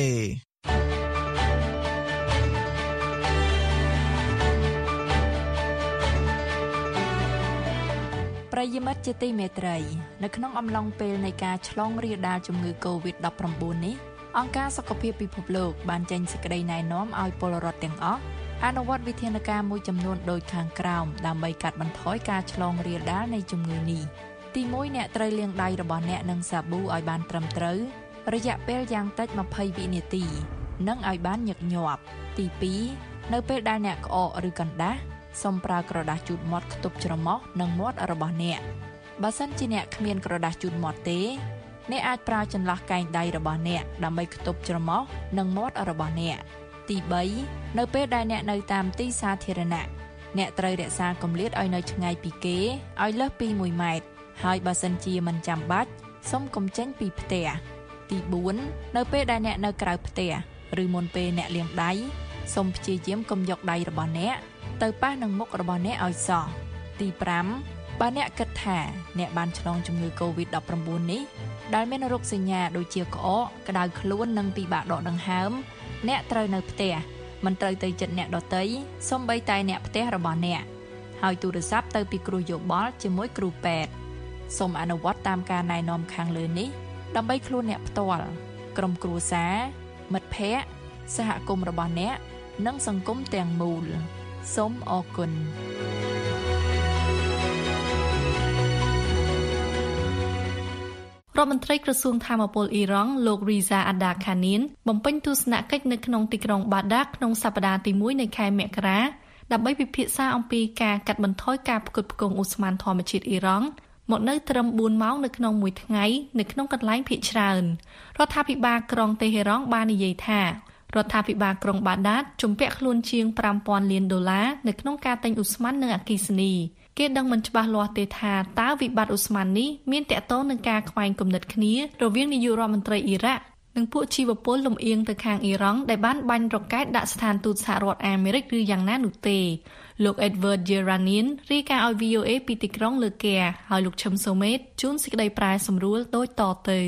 ប្រិយមិត្តជាទីមេត្រីនៅក្នុងអំឡុងពេលនៃការឆ្លងរាលដាលជំងឺ កូវីដ ដប់ប្រាំបួន នេះអង្គការសុខភាពពិភពលោកបានចេញសេចក្តីណែនាំឲ្យពលរដ្ឋទាំងអស់អនុវត្តវិធានការមួយចំនួនដូចខាងក្រោមដើម្បីកាត់បន្ថយការឆ្លងរាលដាលនៃជំងឺនេះទីមួយអ្នកត្រូវលាងដៃរបស់អ្នកនឹងសាប៊ូឲ្យបានត្រឹមត្រូវរយៈពេលយ៉ាងតិចยี่สิบវិនាទីនិងឲ្យបានញឹកញាប់ទីពីរនៅពេលដែលអ្នកក្អកឬកណ្ដាស់សូមប្រើក្រដាសជូតមាត់ខ្ទប់ច្រមុះនិងមាត់របស់អ្នកបើសិនជាអ្នកគ្មានក្រដាសជូតមាត់ទេអ្នកអាចប្រើចន្លោះកែងដៃរបស់អ្នកដើម្បីខ្ទប់ច្រមុះនិងមាត់របស់អ្នកទីបីនៅពេលដែលអ្នកនៅតាមទីសាធារណៈអ្នកត្រូវរក្សាគម្លាតឲ្យនៅឆ្ងាយពីគេឲ្យលើសពីមួយម៉ែត្រហើយបើសិនជាមិនចាំបាច់សូមកុំចេញពីផ្ទះទីបួននៅពេលដែលអ្នកនៅក្រៅផ្ទះឬមុនពេលអ្នកលាងដៃសូមព្យាយាមកុំយកដៃរបស់អ្នកទៅប៉ះនឹងមុខរបស់អ្នកឲ្យសោះទីប្រាំបើអ្នកគិតថាអ្នកបានឆ្លងជំងឺ កូវីដ ដប់ប្រាំបួន នេះដែលមានរោគសញ្ញាដូចជាក្អកក្តៅខ្លួននិងពិបាកដកដង្ហើមអ្នកត្រូវនៅផ្ទះមិនត្រូវទៅជិតអ្នកដទៃសូម្បីតែអ្នកផ្ទះរបស់អ្នកហើយទូរស័ព្ទទៅពីគ្រូយោបល់ជាមួយគ្រូពេទ្យសូមអនុវត្តតាមការណែនាំខាងលើនេះដើម្បីខ្លួនអ្នកផ្ទាល់ក្រុមគ្រួសារមិត្តភ័ក្តិសហគមន៍របស់អ្នកនិងសង្គមទាំងមូលសូមអរគុណរដ្ឋមន្ត្រីក្រសួងធម្មពលអ៊ីរ៉ង់លោក Riza Ada Khanin បំពេញទស្សនកិច្ចនៅក្នុងទីក្រុង Baghdad ក្នុងសប្តាហ៍ទីមួយនៃខែមករាដើម្បីពិភាក្សាអំពីការកាត់បន្ថយការផ្គត់ផ្គង់ឧស្ម័នធម្មជាតិអ៊ីរ៉ង់មកនៅត្រឹមបួនម៉ោងនៅក្នុងមួយថ្ងៃនៅក្នុងកន្លែងភាគច្រើនរដ្ឋាភិបាលក្រុងតេហេរ៉ង់បាននិយាយថារដ្ឋាភិបាលក្រុងបាដាតជំពាក់ខ្លួនជាងប្រាំពាន់លានដុល្លារនៅក្នុងការទិញឧស្ម័ននិងអគ្គិសនីគេដឹងមិនច្បាស់លាស់ទេថាតើវិបត្តិឧស្ម័ននេះមានតាក់ទងនឹងការខ្វែងគំនិតគ្នារវាងនាយករដ្ឋមន្ត្រីអ៊ីរ៉ាក់និងពួកជីវពលលំអៀងទៅខាងអ៊ីរ៉ង់ដែលបានបាញ់រ៉ុកែតដាក់ស្ថានទូតសហរដ្ឋអាមេរិកឬយ៉ាងណានោះទេលោក Edward Yeranian រាយការណ៍ឲ្យ វី អូ เอ ពីទីក្រុងលើកែហើយលោកឈឹមសូមេតជួនសេចក្តីប្រែសម្រួលដូចតទៅ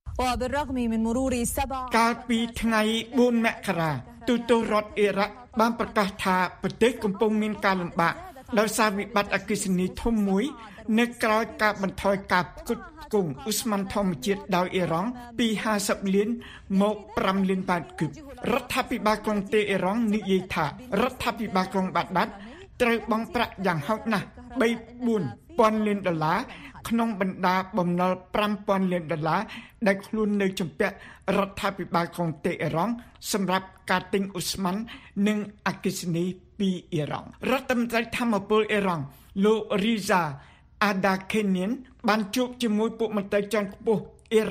កាលពីថ្ងៃបួនមករាទូតរដ្ឋអ៊ីរ៉ាក់បានប្រកាសថាប្រទេសកំពុងមានការលំបាកដោយសារវិបត្តិអគ្គិសនីធំមួយនៅក្រៅការបន្ថយការផ្គត់ផ្គង់ឧស្ម័នធម្មជាតិដោយអ៊ីរ៉ង់ពីห้าสิบលានមកប្រាំលានបាតគូបរដ្ឋាភិបាលក្រុងតេហេរ៉ង់និយាយថារដ្ឋាភិបាលក្រុងបាដាតត្រូវបង់ប្រាក់យ៉ាងហោចណាស់បី បួនពាន់លានដុល្លារក្នុងបណ្ដាបំណុលប្រាំពាន់លានដុល្លារដែលខ្លួននៅជំពាក់រដ្ឋាភិបាលក្រុងតេហេរ៉ង់សម្រាប់ការទិញឧស្ម័ននិងអគ្គិសនីពីអ៊ីរ៉ង់រដ្ឋមន្ត្រីធម្មពលអ៊ីរ៉ង់លោក Riza Ada Khanin បានជួបជាមួយពួកមន្ត្រីជាន់ខ្ពស់អ៊ីរ៉ាក់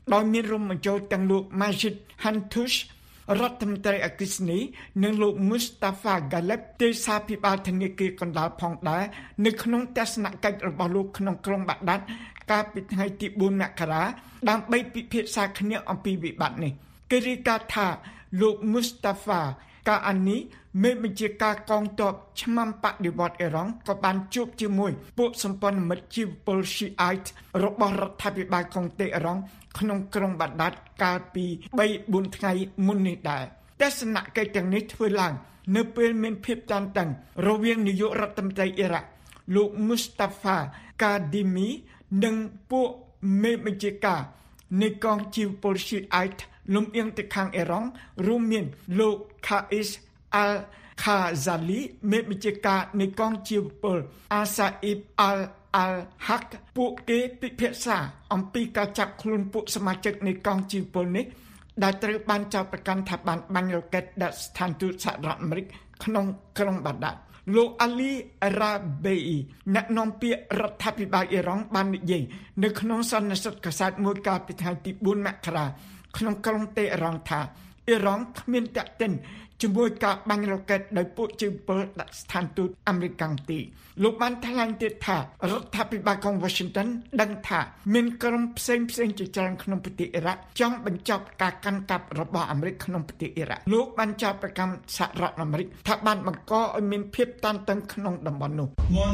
ដោយមានរួមបញ្ចូលទាំងលោក Majid Hantush រដ្ឋមន្ត្រីអគ្គិសនីនិងលោក Mustafa Galeb ទេសាភិបាលធនាគារកណ្ដាលផងដែរនៅក្នុងទស្សនកិច្ចរបស់លោកក្នុងក្រុងបាក់ដាតកាលពីថ្ងៃទីបួនមករាដើម្បីពិភាក្សាគ្នាអំពីវិបត្តិនេះគេរាយការណ៍ថាលោក Mustafa កាអានីមេបញ្ជាការកងទ័ពឆ្មាំបដិវត្តន៍អ៊ីរ៉ង់ក៏បានជួបជាមួយពួកសម្ព័ន្ធមិត្តជីវពល Shiite របស់រដ្ឋាភិបាលកុងតេអ៊ីរ៉ង់ក្នុងក្រុងបាក់ដាតកាលពីបីបួនថ្ងៃមុននេះដែរទស្សនកិច្ចទាំងនេះធ្វើឡើងនៅពេលមានភាពតានតឹងរវាងនាយករដ្ឋមន្ត្រីអ៊ីរ៉ាក់លោក Mustafa Kadhimi និងពួកមេបញ្ជាការនៃកងជីវពល Shiite លំអៀងទៅខាងអ៊ីរ៉ង់រួមមានលោក Qais al-Khazali មេបញ្ជាការនៃកងជីវពល Asaib al-Haq ពួកគេពិភាក្សាអំពីការចាប់ខ្លួនពួកសមាជិកនៃកងជីវពលនេះដែលត្រូវបានចោទប្រកាន់ថាបានបាញ់រ៉ុកេតដាក់ស្ថានទូតសហរដ្ឋអាមេរិកក្នុងក្រុងបាក់ដាតលោក Ali Rabiei អ្នកនាំពាក្យរដ្ឋាភិបាលអ៊ីរ៉ង់បាននិយាយនៅក្នុងសន្និសីទកាសែតមួយកាលពីថ្ងៃទីបួនមករាក្នុងក្រុងតេអ៊ីរ៉ង់ថាអ៊ីរ៉ង់គ្មានតាក់ទិនជាមួយការបាញ់រ៉ុកេតដោយពួកជីវពលដាក់ស្ថានទូតអាមេរិកទេលោកបានថ្លែងទៀតថារដ្ឋាភិបាលក្រុង Washington ដឹងថាមានក្រុមផ្សេងផ្សេងជាច្រើនក្នុងប្រទេសអ៊ីរ៉ាក់ចង់បញ្ចប់ការកាន់កាប់របស់អាមេរិកក្នុងប្រទេសអ៊ីរ៉ាក់លោកបានចោទប្រកាន់សហរដ្ឋអាមេរិកថាបានបង្កឲ្យមានភាពតានតឹងក្នុងតំបន់នោះ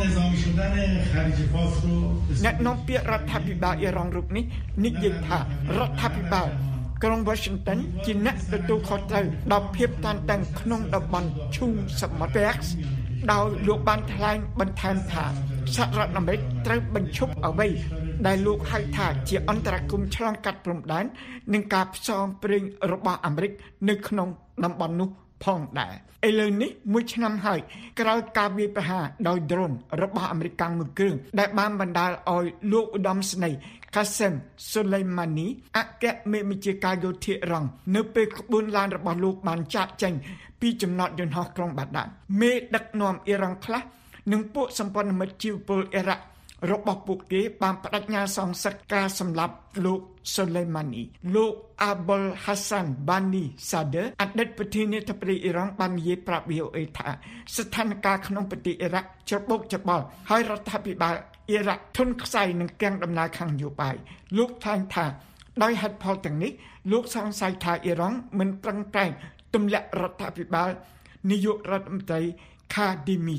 អ្នកនាំពាក្យរដ្ឋាភិបាលអ៊ីរ៉ង់រូបនេះនិយាយថារដ្ឋាភិបាលក្រុង Washington ជាអ្នកទទួលខុសត្រូវដល់ភាពតានតឹងក្នុងតំបន់ឈូងសមុទ្រ Perks ដោយលោកបានថ្លែងបន្ថែមថាសហរដ្ឋអាមេរិកត្រូវបញ្ឈប់អ្វីដែលលោកហៅថាជាអន្តរាគមន៍ឆ្លងកាត់ព្រំដែននិងការផ្សងព្រេងរបស់អាមេរិកនៅក្នុងតំបន់នោះផងដែរឥឡូវនេះមួយឆ្នាំហើយក្រោយការវាយប្រហារដោយ drone របស់អាមេរិកមួយគ្រឿងដែលបានបណ្ដាលឲ្យលោកឧត្តមស្នេហ៍ Qasem Soleimani អគ្គមេបញ្ជាការយោធាអ៊ីរ៉ង់នៅពេលក្បួនឡានរបស់លោកបានចាកចេញពីចំណតយន្តហោះក្រុងបាក់ដាតមេដឹកនាំអ៊ីរ៉ង់ខ្លះនិងពួកសម្ព័ន្ធមិត្តជីវពលអ៊ីរ៉ាក់របស់ពួកគេបានបដិញ្ញាសងសឹកការសម្លាប់លោក Soleimani លោក Abul Hassan Bani Sadr អតីតប្រធានាធិបតីអ៊ីរ៉ង់បាននិយាយប្រាប់ វី អូ អេ ថាស្ថានភាពក្នុងប្រទេសអ៊ីរ៉ាក់ច្របូកច្របល់ហើយរដ្ឋាភិបាលអ៊ីរ៉ាក់ធន់ខ្សោយនឹងទាំងដំណើរខាងនយោបាយលោកថ្លែងថាដោយហេតុផលទាំងនេះលោកសង្ស័យថាអ៊ីរ៉ង់មិនប្រឹងប្រែងទម្លាក់រដ្ឋាភិបាលនាយករដ្ឋមន្ត្រីKadhimi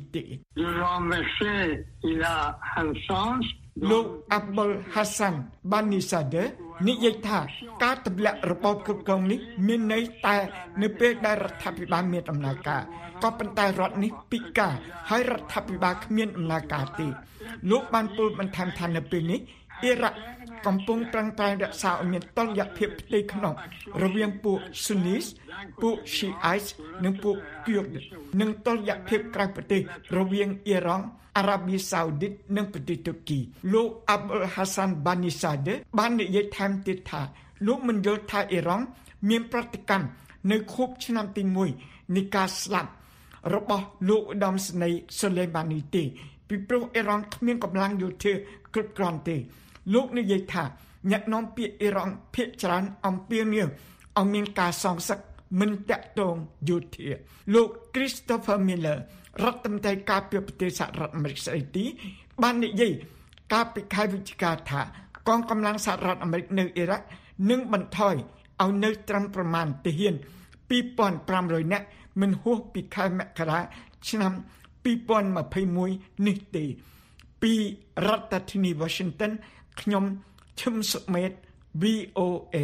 លោក Abul Hassan Bani Sadr និយាយថាការទម្លាក់របបគ្រប់គ្រងនេះមានន័យតែនៅពេលដែលរដ្ឋាភិបាលមានដំណើរការក៏ប៉ុន្តែរដ្ឋនេះពិការហើយរដ្ឋាភិបាលគ្មានដំណើរការទេលោកបានពោលបន្ថែមថានៅពេលនេះអ៊ីរ៉ាក់កំពុងប្រឹងប្រែងរក្សាឲ្យមានតុល្យភាពផ្ទៃក្នុងរវាងពួក Sunnis ពួក Shiites និងពួក Kurd និងតុល្យភាពក្រៅប្រទេសរវាងអ៊ីរ៉ង់អារ៉ាប៊ីសាអូឌីតនិងប្រទេសទូគីលោក Abul Hassan Bani Sadr បាននិយាយថែមទៀតថាលោកមិនយល់ថាអ៊ីរ៉ង់មានប្រតិកម្មនៅខួបឆ្នាំទីមួយនៃការស្លាប់របស់លោកឧត្តមសេនីយ៍ Soleimani ទេពីព្រោះអ៊ីរ៉ង់គ្មានកម្លាំងយោធាគ្រប់គ្រាន់ទេលោកនិយាយថាអ្នកនាំពាក្យអ៊ីរ៉ង់ភាគច្រើនអំពាវនាវឲ្យមានការសងសឹកមិនតាក់ទងយោធាលោក Christopher Miller រដ្ឋមន្ត្រីការពារប្រទេសសហរដ្ឋអាមេរិកស្អីទីបាននិយាយកាលពីខែវិច្ឆិកាថាកងកម្លាំងសហរដ្ឋអាមេរិកនៅអ៊ីរ៉ាក់នឹងបន្ថយឲ្យនៅត្រឹមប្រមាណទាហានពីរពាន់ប្រាំរយនាក់មិនហួសពីខែមករាឆ្នាំពីរពាន់ម្ភៃមួយនេះទេពីរដ្ឋធានី Washington ខ្ញុំឈឹមសុមេត វី អូ អេ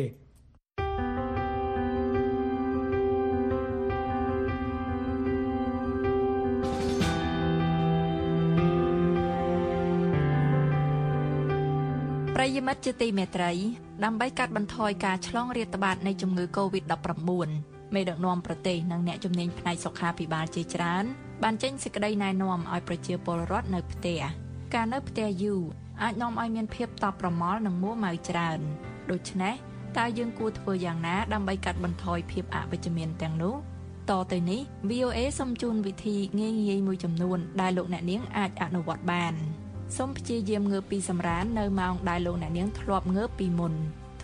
ប្រិយមិត្តជាទីមេត្រីដើម្បីកាត់បន្ថយការឆ្លងរាតត្បាតនៃជំងឺ កូវីដ ដប់ប្រាំបួន មេដឹកនាំប្រទេសនិងអ្នកជំនាញផ្នែកសុខាភិបាលជាច្រើនបានចេញសេចក្តីណែនាំឲ្យប្រជាពលរដ្ឋនៅផ្ទះការនៅផ្ទះយូរអាចនាំឲ្យមានភាពតប់ប្រមល់និងមួម៉ៅច្រើនដូច្នេះតើយើងគួរធ្វើយ៉ាងណាដើម្បីកាត់បន្ថយភាពអវិជ្ជមានទាំងនោះតទៅនេះ វី អូ អេ សូមជូនវិធីងាយៗមួយចំនួនដែលលោកអ្នកនាងអាចអនុវត្តបានសូមព្យាយាមងើបពីសម្រាននៅម៉ោងដែលលោកអ្នកនាងធ្លាប់ងើបពីមុនធ្វើ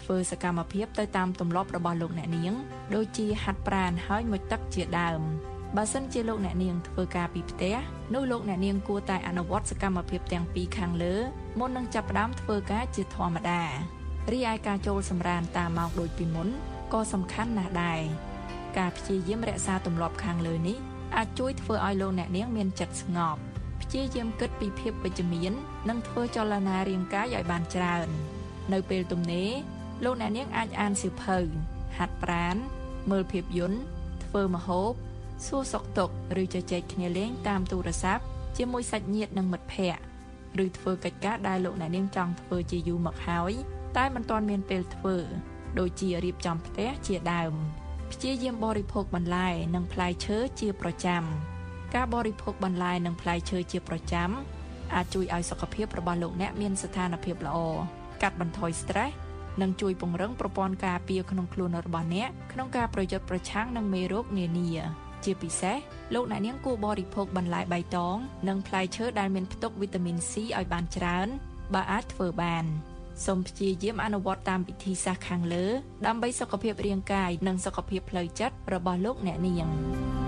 ធ្វើសកម្មភាពទៅតាមទម្លាប់របស់លោកអ្នកនាងដូចជាហាត់ប្រាណហើយមុជទឹកជាដើមបើសិនជាលោកអ្នកនាងធ្វើការពីផ្ទះនោះលោកអ្នកនាងគួរតែអនុវត្តសកម្មភាពទាំងពីរខាងលើមុននឹងចាប់ផ្ដើមធ្វើការជាធម្មតារីឯការចូលសម្រានតាមម៉ោងដូចពីមុនក៏សំខាន់ណាស់ដែរការព្យាយាមរក្សាទម្លាប់ខាងលើនេះអាចជួយធ្វើឲ្យលោកអ្នកនាងមានចិត្តស្ងប់ព្យាយាមគិតពីភាពវិជ្ជមាននិងធ្វើចលនារាងកាយឲ្យបានច្រើននៅពេលទំនេរលោកអ្នកនាងអាចអានសៀវភៅហាត់ប្រាណមើលភាពយន្តធ្វើម្ហូបសួរសុខទុក្ខឬជជែកគ្នាលេងតាមទូរស័ព្ទជាមួយសាច់ញាតិនិងមិត្តភ័ក្តិឬធ្វើកិច្ចការដែលលោកអ្នកនាងចង់ធ្វើជាយូរមកហើយតែមិនទាន់មានពេលធ្វើដូចជារៀបចំផ្ទះជាដើមព្យាយាមបរិភោគបន្លែនិងផ្លែឈើជាប្រចាំការបរិភោគបន្លែនិងផ្លែឈើជាប្រចាំអាចជួយឲ្យសុខភាពរបស់លោកអ្នកមានស្ថានភាពល្អកាត់បន្ថយ stress និងជួយពង្រឹងប្រព័ន្ធការពារក្នុងខ្លួនរបស់អ្នកក្នុងការប្រយុទ្ធប្រឆាំងនឹងមេរោគនានាជាពិសេសលោកអ្នកនាងគួរបរិភោគបន្លែបៃតងនិងផ្លែឈើដែលមានផ្ទុកវីតាមីន C ឲ្យបានច្រើនបើអាចធ្វើបានសូមព្យាយាមអនុវត្តតាមវិធីសាស្ត្រខាងលើដើម្បីសុខភាពរាងកាយនិងសុខភាពផ្លូវចិត្តរបស់លោកអ្នកនាង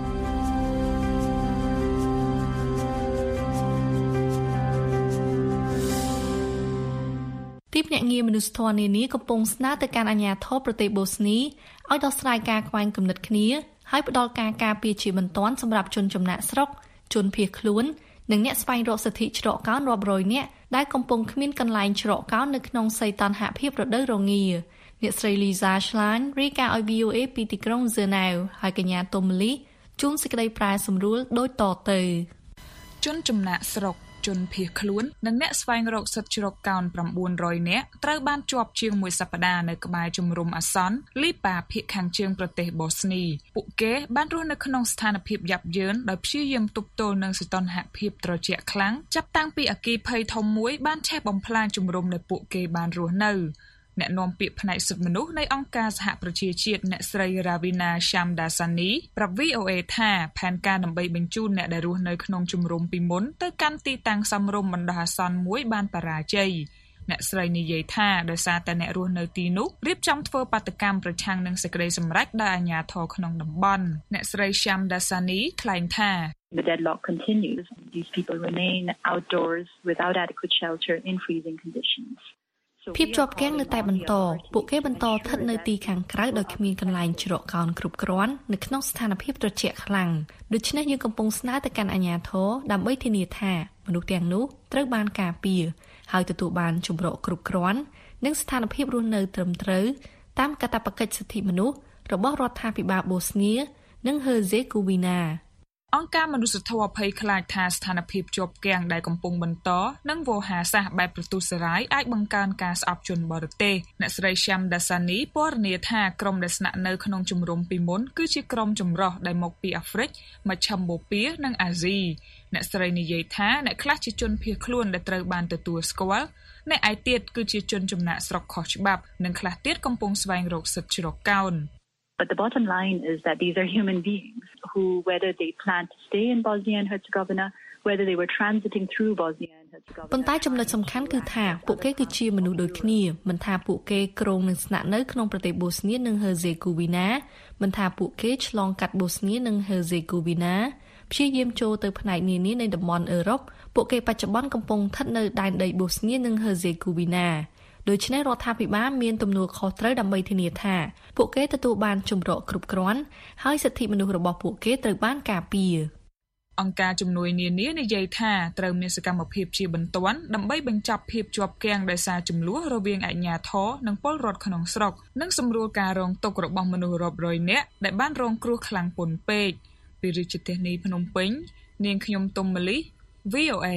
ទីភ្នាក់ងារមនុស្សធម៌នានាកំពុងស្នើទៅកាន់អាជ្ញាធរប្រទេសបូស្នីឲ្យដោះស្រាយការខ្វែងគំនិតគ្នាហើយផ្ដល់ការការពារជាបន្ទាន់សម្រាប់ជនចំណាក់ស្រុកជនភៀសខ្លួននិងអ្នកស្វែងរកសិទ្ធិច្រកកោនរាប់រយនាក់ដែលកំពុងគ្មានកន្លែងច្រកកោននៅក្នុងសីតុណ្ហភាពរដូវរងាអ្នកស្រី Lisa Schlein រាយការណ៍ឲ្យ វី អូ เอ ពីទីក្រុង Geneva ហើយកញ្ញា Tomli ជួនសេចក្តីប្រែសម្រួលដូចតទៅជនចំណាក់ស្រុកជនភៀសខ្លួននិងអ្នកស្វែងរកសិទ្ធិជ្រកកោន៩រយនាក់ត្រូវបានជាប់ជាងមួយសប្តាហ៍នៅក្បែរជំរំអាសន្នលីប៉ាភាគខាងជើងប្រទេសបូស្នីពួកគេបានរស់នៅក្នុងស្ថានភាពយ៉ាប់យ៉ឺនដោយព្យាយាមទប់ទល់នឹងសីតុណ្ហភាពត្រជាក់ខ្លាំងចាប់តាំងពីអគ្គិភ័យធំមួយបានឆេះបំផ្លាញជំរំដែលពួកគេបានរស់នៅអ្នកនាំពាក្យផ្នែកសិទ្ធិមនុស្សនៃអង្គការសហប្រជាជាតិអ្នកស្រី Ravina Shamdasani ប្រាប់ វី អូ เอ ថាផែនការដើម្បីបញ្ជូនអ្នកដែលរស់នៅក្នុងជំរំពីមុនទៅកាន់ទីតាំងសមរម្យបណ្ដោះអាសន្នមួយបានបរាជ័យអ្នកស្រីនិយាយថាដោយសារតែអ្នករស់នៅទីនោះរៀបចំធ្វើបាតកម្មប្រឆាំងនឹងសេចក្តីសម្រេចដោយអាជ្ញាធរក្នុងតំបន់អ្នកស្រី Shamdasani ថ្លែងថា The deadlock continues. These people remain outdoors without adequate shelter in freezing conditions. ភាពជាប់គាំងនៅតែបន្តពួកគេបន្តស្ថិតនៅទីខាងក្រៅដោយគ្មានកន្លែងច្រកកោនគ្រប់គ្រាន់នៅក្នុងស្ថានភាពត្រជាក់ខ្លាំងដូច្នេះយើងកំពុងស្នើទៅកាន់អាជ្ញាធរដើម្បីធានាថាមនុស្សទាំងនោះត្រូវបានការពារហើយទទួលបានជម្រកគ្រប់គ្រាន់និងស្ថានភាពរស់នៅត្រឹមត្រូវតាមកាតព្វកិច្ចសិទ្ធិមនុស្សរបស់រដ្ឋាភិបាលបូស្នីនិងហឺសេកូវីណាអង្គការមនុស្សធម៌ភ័យខ្លាចថាស្ថានភាពជាប់គាំងដែលកំពុងបន្តនិងវោហារសាស្ត្របែបប្រទុសរាយអាចបង្កើនការស្អប់ជនបរទេសអ្នកស្រី Shamdasani ពណ៌នាថាក្រុមដែលស្នាក់នៅក្នុងជំរំពីមុនគឺជាក្រុមចម្រុះដែលមកពីអាហ្វ្រិកមជ្ឈិមបូព៌ានិងអាស៊ីអ្នកស្រីនិយាយថាអ្នកខ្លះជាជនភៀសខ្លួនដែលត្រូវបានទទួលស្គាល់អ្នកឯទៀតគឺជាជនចំណាក់ស្រុកខុសច្បាប់និងខ្លះទៀតកំពុងស្វែងរកសិទ្ធិជ្រកកោន But the bottom line is that these are human beings who, whether they plan to stay in Bosnia and Herzegovina, whether they were transiting through Bosnia and Herzegovina. ប៉ុន្តែចំណុចសំខាន់គឺថាពួកគេគឺជាមនុស្សដូចគ្នាមិនថាពួកគេគ្រោងនឹងស្នាក់នៅក្នុងប្រទេសបូស្នីនិងហឺសេកូវីណាមិនថាពួកគេឆ្លងកាត់បូស្នីនិងហឺសេកូវីណាព្យាយាមចូលទៅផ្នែកនានានៃតំបន់អឺរ៉ុបពួកគេបច្ចុប្បន្នកំពុងស្ថិតនៅដែនដីបូស្នីនិងហឺសេកូវីណាដូច្នេះរដ្ឋាភិបាលមានទំនួលខុសត្រូវដើម្បីធានាថាពួកគេទទួលបានជម្រកគ្រប់គ្រាន់ហើយសិទ្ធិមនុស្សរបស់ពួកគេត្រូវបានការពារអង្គការជំនួយនានានិយាយថាត្រូវមានសកម្មភាពជាបន្ទាន់ដើម្បីបញ្ចប់ភាពជាប់គាំងដោយសារចំនួនរវាងអាជ្ញាធរនិងពលរដ្ឋក្នុងស្រុកនិងសម្រួលការរងទុក្ខរបស់មនុស្សរាប់រយនាក់ដែលបានរងគ្រោះខ្លាំងពន់ពេកពីរាជធានីភ្នំពេញនាងខ្ញុំទុំម៉ាលី វី អូ เอ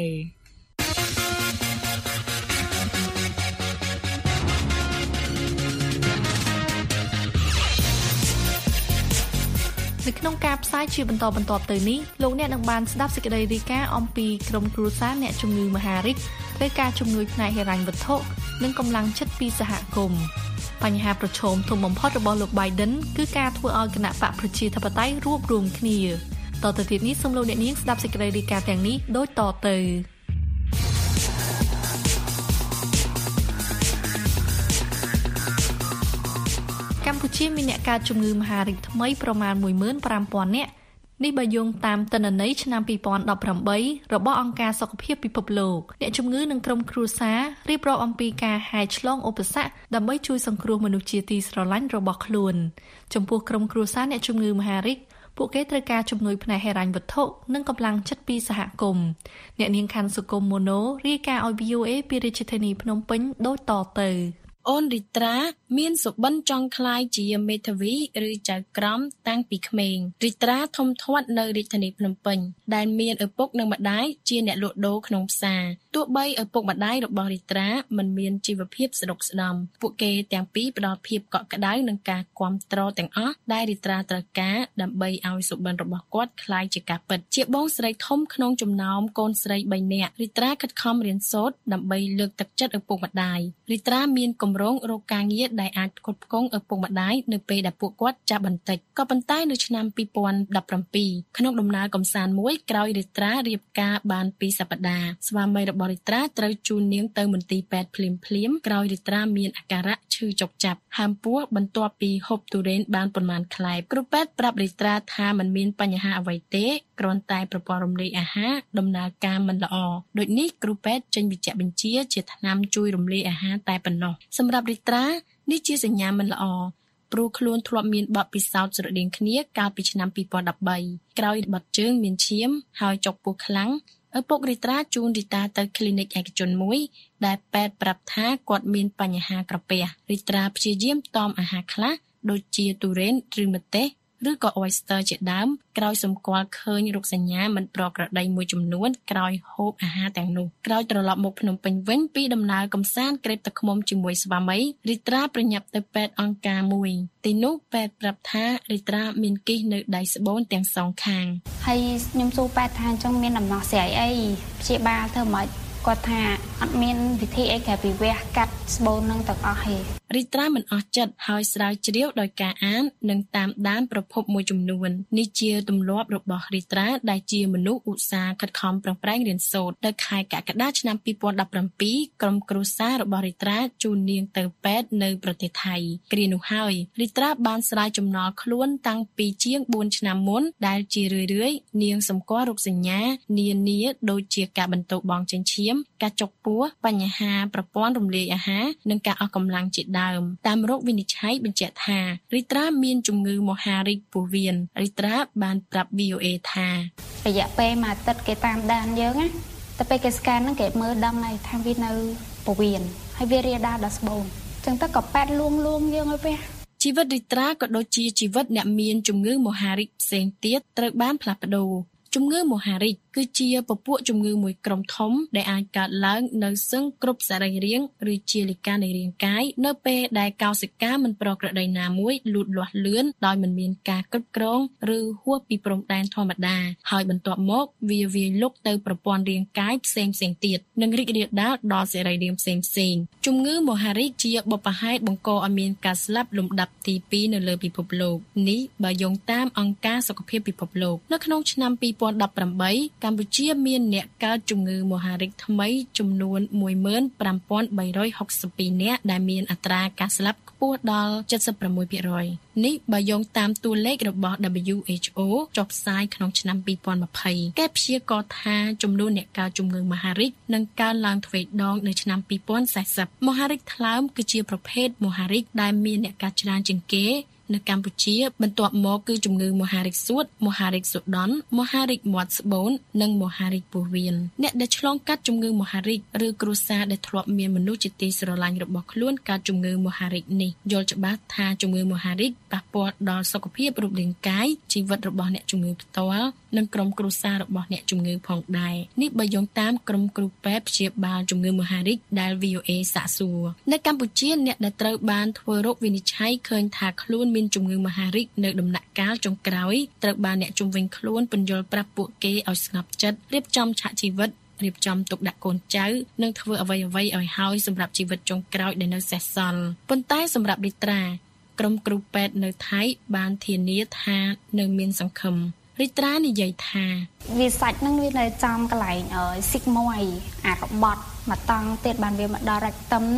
នៅក្នុងការផ្សាយជាបន្តបន្ទាប់ទៅនេះលោកអ្នកនឹងបានស្ដាប់សេចក្តីរាយការណ៍អំពីក្រុមគ្រួសារអ្នកជំងឺមហារីកត្រូវការជំនួយផ្នែកហិរញ្ញវត្ថុនិងកម្លាំងចិត្តពីសហគមន៍បញ្ហាប្រឈមធំបំផុតរបស់លោក Biden គឺការធ្វើឲ្យគណៈបកប្រជាធិបតេយ្យរួបរวมគ្នាតទៅទៀតនេះសូមលោកអ្នកនាងស្ដាប់សេចក្តីរាយការណ៍ទាំងនេះដូចតទៅជាមានអ្នកកើតជំងឺមហារីកថ្មីប្រមាណ មួយម៉ឺនប្រាំពាន់ នាក់នេះបើយោងតាមទិន្នន័យឆ្នាំ ពីរពាន់ដប់ប្រាំបី របស់អង្គការសុខភាពពិភពលោកអ្នកជំងឺនិងក្រុមគ្រួសាររៀបរាប់អំពីការហែកឆ្លងឧបសគ្គដើម្បីជួយសង្គ្រោះមនុស្សជាទីស្រឡាញ់របស់ខ្លួនចំពោះក្រុមគ្រួសារអ្នកជំងឺមហារីកពួកគេត្រូវការជំនួយផ្នែកហិរញ្ញវត្ថុនិងកម្លាំងចិត្តពីសហគមន៍អ្នកនាងខាន់សុគមម៉ូណូរាយការណ៍ឲ្យ វី អូ เอ ពីរាជធានីភ្នំពេញដូចតទៅអូនរីត្រាមានសុបិនចង់ក្លាយជាមេធាវីឬចៅក្រមតាំងពីក្មេងរីត្រាធំធាត់នៅរាជធានីភ្នំពេញដែលមានឪពុកនិងម្ដាយជាអ្នកលក់ដូរក្នុងផ្សារទោះបីឪពុកម្ដាយរបស់រីត្រាមិនមានជីវភាពស្ដុកស្ដំពួកគេទាំងពីរផ្ដល់ភាពកក់ក្ដៅនិងការគាំទ្រទាំងអស់ដែលរីត្រាត្រូវការដើម្បីឲ្យសុបិនរបស់គាត់ក្លាយជាការពិតជាបងស្រីធំក្នុងចំណោមកូនស្រីបីនាក់រីត្រាខិតខំរៀនសូត្រដើម្បីលើកទឹកចិត្តឪពុកម្ដាយរីត្រាមានគម្រោងរកការងារដែលអាចផ្គត់ផ្គង់ឪពុកម្ដាយនៅពេលដែលពួកគាត់ចាប់បន្តិចក៏ប៉ុន្តែនៅឆ្នាំ ពីរពាន់ដប់ប្រាំពីរ ក្នុងដំណើរកម្សាន្តមួយក្រោយរីត្រារៀបការបានពីរសប្តាហ៍ស្វាមីរបស់រីត្រាត្រូវជូននាងទៅមន្ទីរពេទ្យភ្លាមៗក្រោយរីត្រាមានអាការៈឈឺចុកចាប់ហើមពោះបន្ទាប់ពីហូបទុរេនបានប៉ុន្មានខែគ្រូពេទ្យប្រាប់រីត្រាថាមិនមានបញ្ហាអ្វីទេគ្រាន់តែប្រព័ន្ធរំលាយអាហារដំណើរការមិនល្អដូចនេះគ្រូពេទ្យចេញវិជ្ជបញ្ជាជាថ្នាំជួយរំលាយអាហារតែប៉ុណ្ណោះសម្រាប់រីត្រានេះជាសញ្ញាមិនល្អព្រោះខ្លួនធ្លាប់មានបទពិសោធន៍ស្រដៀងគ្នាកាលពីឆ្នាំ ពីរពាន់ដប់បី ក្រោយបាត់ជើងមានឈាមហើយចុកពោះខ្លាំងឪពុករីត្រាជូនរីតាទៅគ្លីនិកឯកជនមួយដែលពេទ្យប្រាប់ថាគាត់មានបញ្ហាក្រពះរីត្រាព្យាយាមតមអាហារខ្លះដូចជាទុរេនឬម្ទេសឬក៏ oyster ជាដើមក្រោយសម្គាល់ឃើញរោគសញ្ញាមិនប្រក្រតីមួយចំនួនក្រោយហូបអាហារទាំងនោះក្រោយត្រឡប់មកភ្នំពេញវិញពីដំណើរកម្សាន្តក្រេបទឹកឃ្មុំជាមួយស្វាមីរីត្រាប្រញាប់ទៅពេទ្យអង្គការមួយទីនោះពេទ្យប្រាប់ថារីត្រាមានគិសនៅដៃស្បូនទាំងសងខាងហើយខ្ញុំសួរពេទ្យថាចង់មានដំណោះស្រាយអីព្យាបាលធ្វើម៉េចគាត់ថាអត់មានវិធីអីក្រៅពីវះកាត់ស្បូននឹងទាំងអស់ទេរីត្រាមិនអស់ចិត្តហើយស្រាវជ្រាវដោយការអាននិងតាមដានប្រភពមួយចំនួននេះជាទម្លាប់របស់រីត្រាដែលជាមនុស្សឧស្សាហ៍ខិតខំប្រឹងប្រែងរៀនសូត្រដល់ខែកក្កដាឆ្នាំ ពីរពាន់ដប់ប្រាំពីរ ក្រុមគ្រួសាររបស់រីត្រាជូននាងទៅពេទ្យនៅប្រទេសថៃគ្រានោះហើយរីត្រាបានស្រាវចម្ងល់ខ្លួនតាំងពីជាងបួនឆ្នាំមុនដែលជារឿយៗនាងសម្គាល់រោគសញ្ញានានាដូចជាការបន្ទោបង់ចិញ្ចៀមការចុកពោះបញ្ហាប្រព័ន្ធរំលាយអាហារនិងការអស់កម្លាំងជាដើមតាមរោគវិនិច្ឆ័យបញ្ជាក់ថារីត្រាមានជំងឺមហារីកពោះវៀនរីត្រាបានប្រាប់ វី អូ เอ ថារយៈពេលមួយអាទិត្យគេតាមដានយើងណាតែពេលគេស្កែនហ្នឹងគេមើលដឹងហើយថាវានៅពោះវៀនហើយវារាលដាលដល់ស្បូនអញ្ចឹងទៅក៏ប៉ែតលួងលួងយើងឲ្យវាជីវិតរីត្រាក៏ដូចជាជីវិតអ្នកមានជំងឺមហារីកផ្សេងទៀតត្រូវបានផ្លាស់ប្ដូរជំងឺមហារីកគឺជាពពួកជំងឺមួយក្រុមធំដែលអាចកើតឡើងនៅសឹងគ្រប់សរីរាង្គឬជាលិកានៃរាងកាយនៅពេលដែលកោសិកាមិនប្រក្រតីណាមួយលូតលាស់លឿនដោយមិនមានការគ្រប់គ្រងឬហួសពីព្រំដែនធម្មតាហើយបន្ទាប់មកវាវាយលុកទៅប្រព័ន្ធរាងកាយផ្សេងផ្សេងទៀតនិងរីករាលដាលដល់សរីរាង្គផ្សេងផ្សេងជំងឺមហារីកជាបុព្វហេតុបង្កឲ្យមានការស្លាប់លំដាប់ទីពីរនៅលើពិភពលោកនេះបើយោងតាមអង្គការសុខភាពពិភពលោកនៅក្នុងឆ្នាំ ពីរពាន់ដប់ប្រាំបី កម្ពុជាមានអ្នកកើតជំងឺមហារីកថ្មីចំនួន មួយម៉ឺនប្រាំពាន់បីរយហុកសិបពីរ នាក់ដែលមានអត្រាការស្លាប់ខ្ពស់ដល់ ចិតសិបប្រាំមួយភាគរយ នេះបើយោងតាមតួលេខរបស់ ដបលយូ អេច អូ ចុះផ្សាយក្នុងឆ្នាំ ពីរពាន់ម្ភៃ គេព្យាករណ៍ថាចំនួនអ្នកកើតជំងឺមហារីកនឹងកើនឡើងទ្វេដងនៅឆ្នាំ ពីរពាន់สี่สิบ មហារីកថ្លើមគឺជាប្រភេទមហារីកដែលមានអ្នកកើតច្រើនជាងគេនៅកម្ពុជាបន្ទាប់មកគឺជំងឺមហារីកសួតមហារីកសូដន់មហារីកមាត់ស្បូននិងមហារីកពោះវៀនអ្នកដែលឆ្លងកាត់ជំងឺមហារីកឬគ្រួសារដែលធ្លាប់មានមនុស្សជាទីស្រឡាញ់របស់ខ្លួនកើតជំងឺមហារីកនេះយល់ច្បាស់ថាជំងឺមហារីកប៉ះពាល់ដល់សុខភាពរូបរាងកាយជីវិតរបស់អ្នកជំងឺផ្ទាល់និងក្រុមគ្រួសាររបស់អ្នកជំងឺផងដែរនេះបើយោងតាមក្រុមគ្រូពេទ្យព្យាបាលជំងឺមហារីកដែល វី អូ เอ សាកសួរនៅកម្ពុជាអ្នកដែលត្រូវបានធ្វើរោគវិនិច្ឆ័យឃើញថាខ្លួនមានជំងឺមហារីកនៅដំណាក់កាលចុងក្រោយត្រូវបានអ្នកជំវិញខ្លួនពន្យល់ប្រាប់ពួកគេឲ្យស្ងប់ចិត្តរៀបចំឆាកជីវិតរៀបចំទុកដាក់កូនចៅនិងធ្វើអ្វីៗឲ្យហើយសម្រាប់ជីវិតចុងក្រោយដែលនៅសេសសល់ប៉ុន្តែសម្រាប់រីត្រាក្រុមគ្រូពេទ្យនៅថៃបានធានាថានៅមានសង្ឃឹមរីត្រានិយាយថាវាសាច់នឹងវានៅចំកន្លែងស៊ីកមួយអាកបត់មកតង់ទៀតបានវាមកដល់រ៉ាច់ទឹមហ្នឹង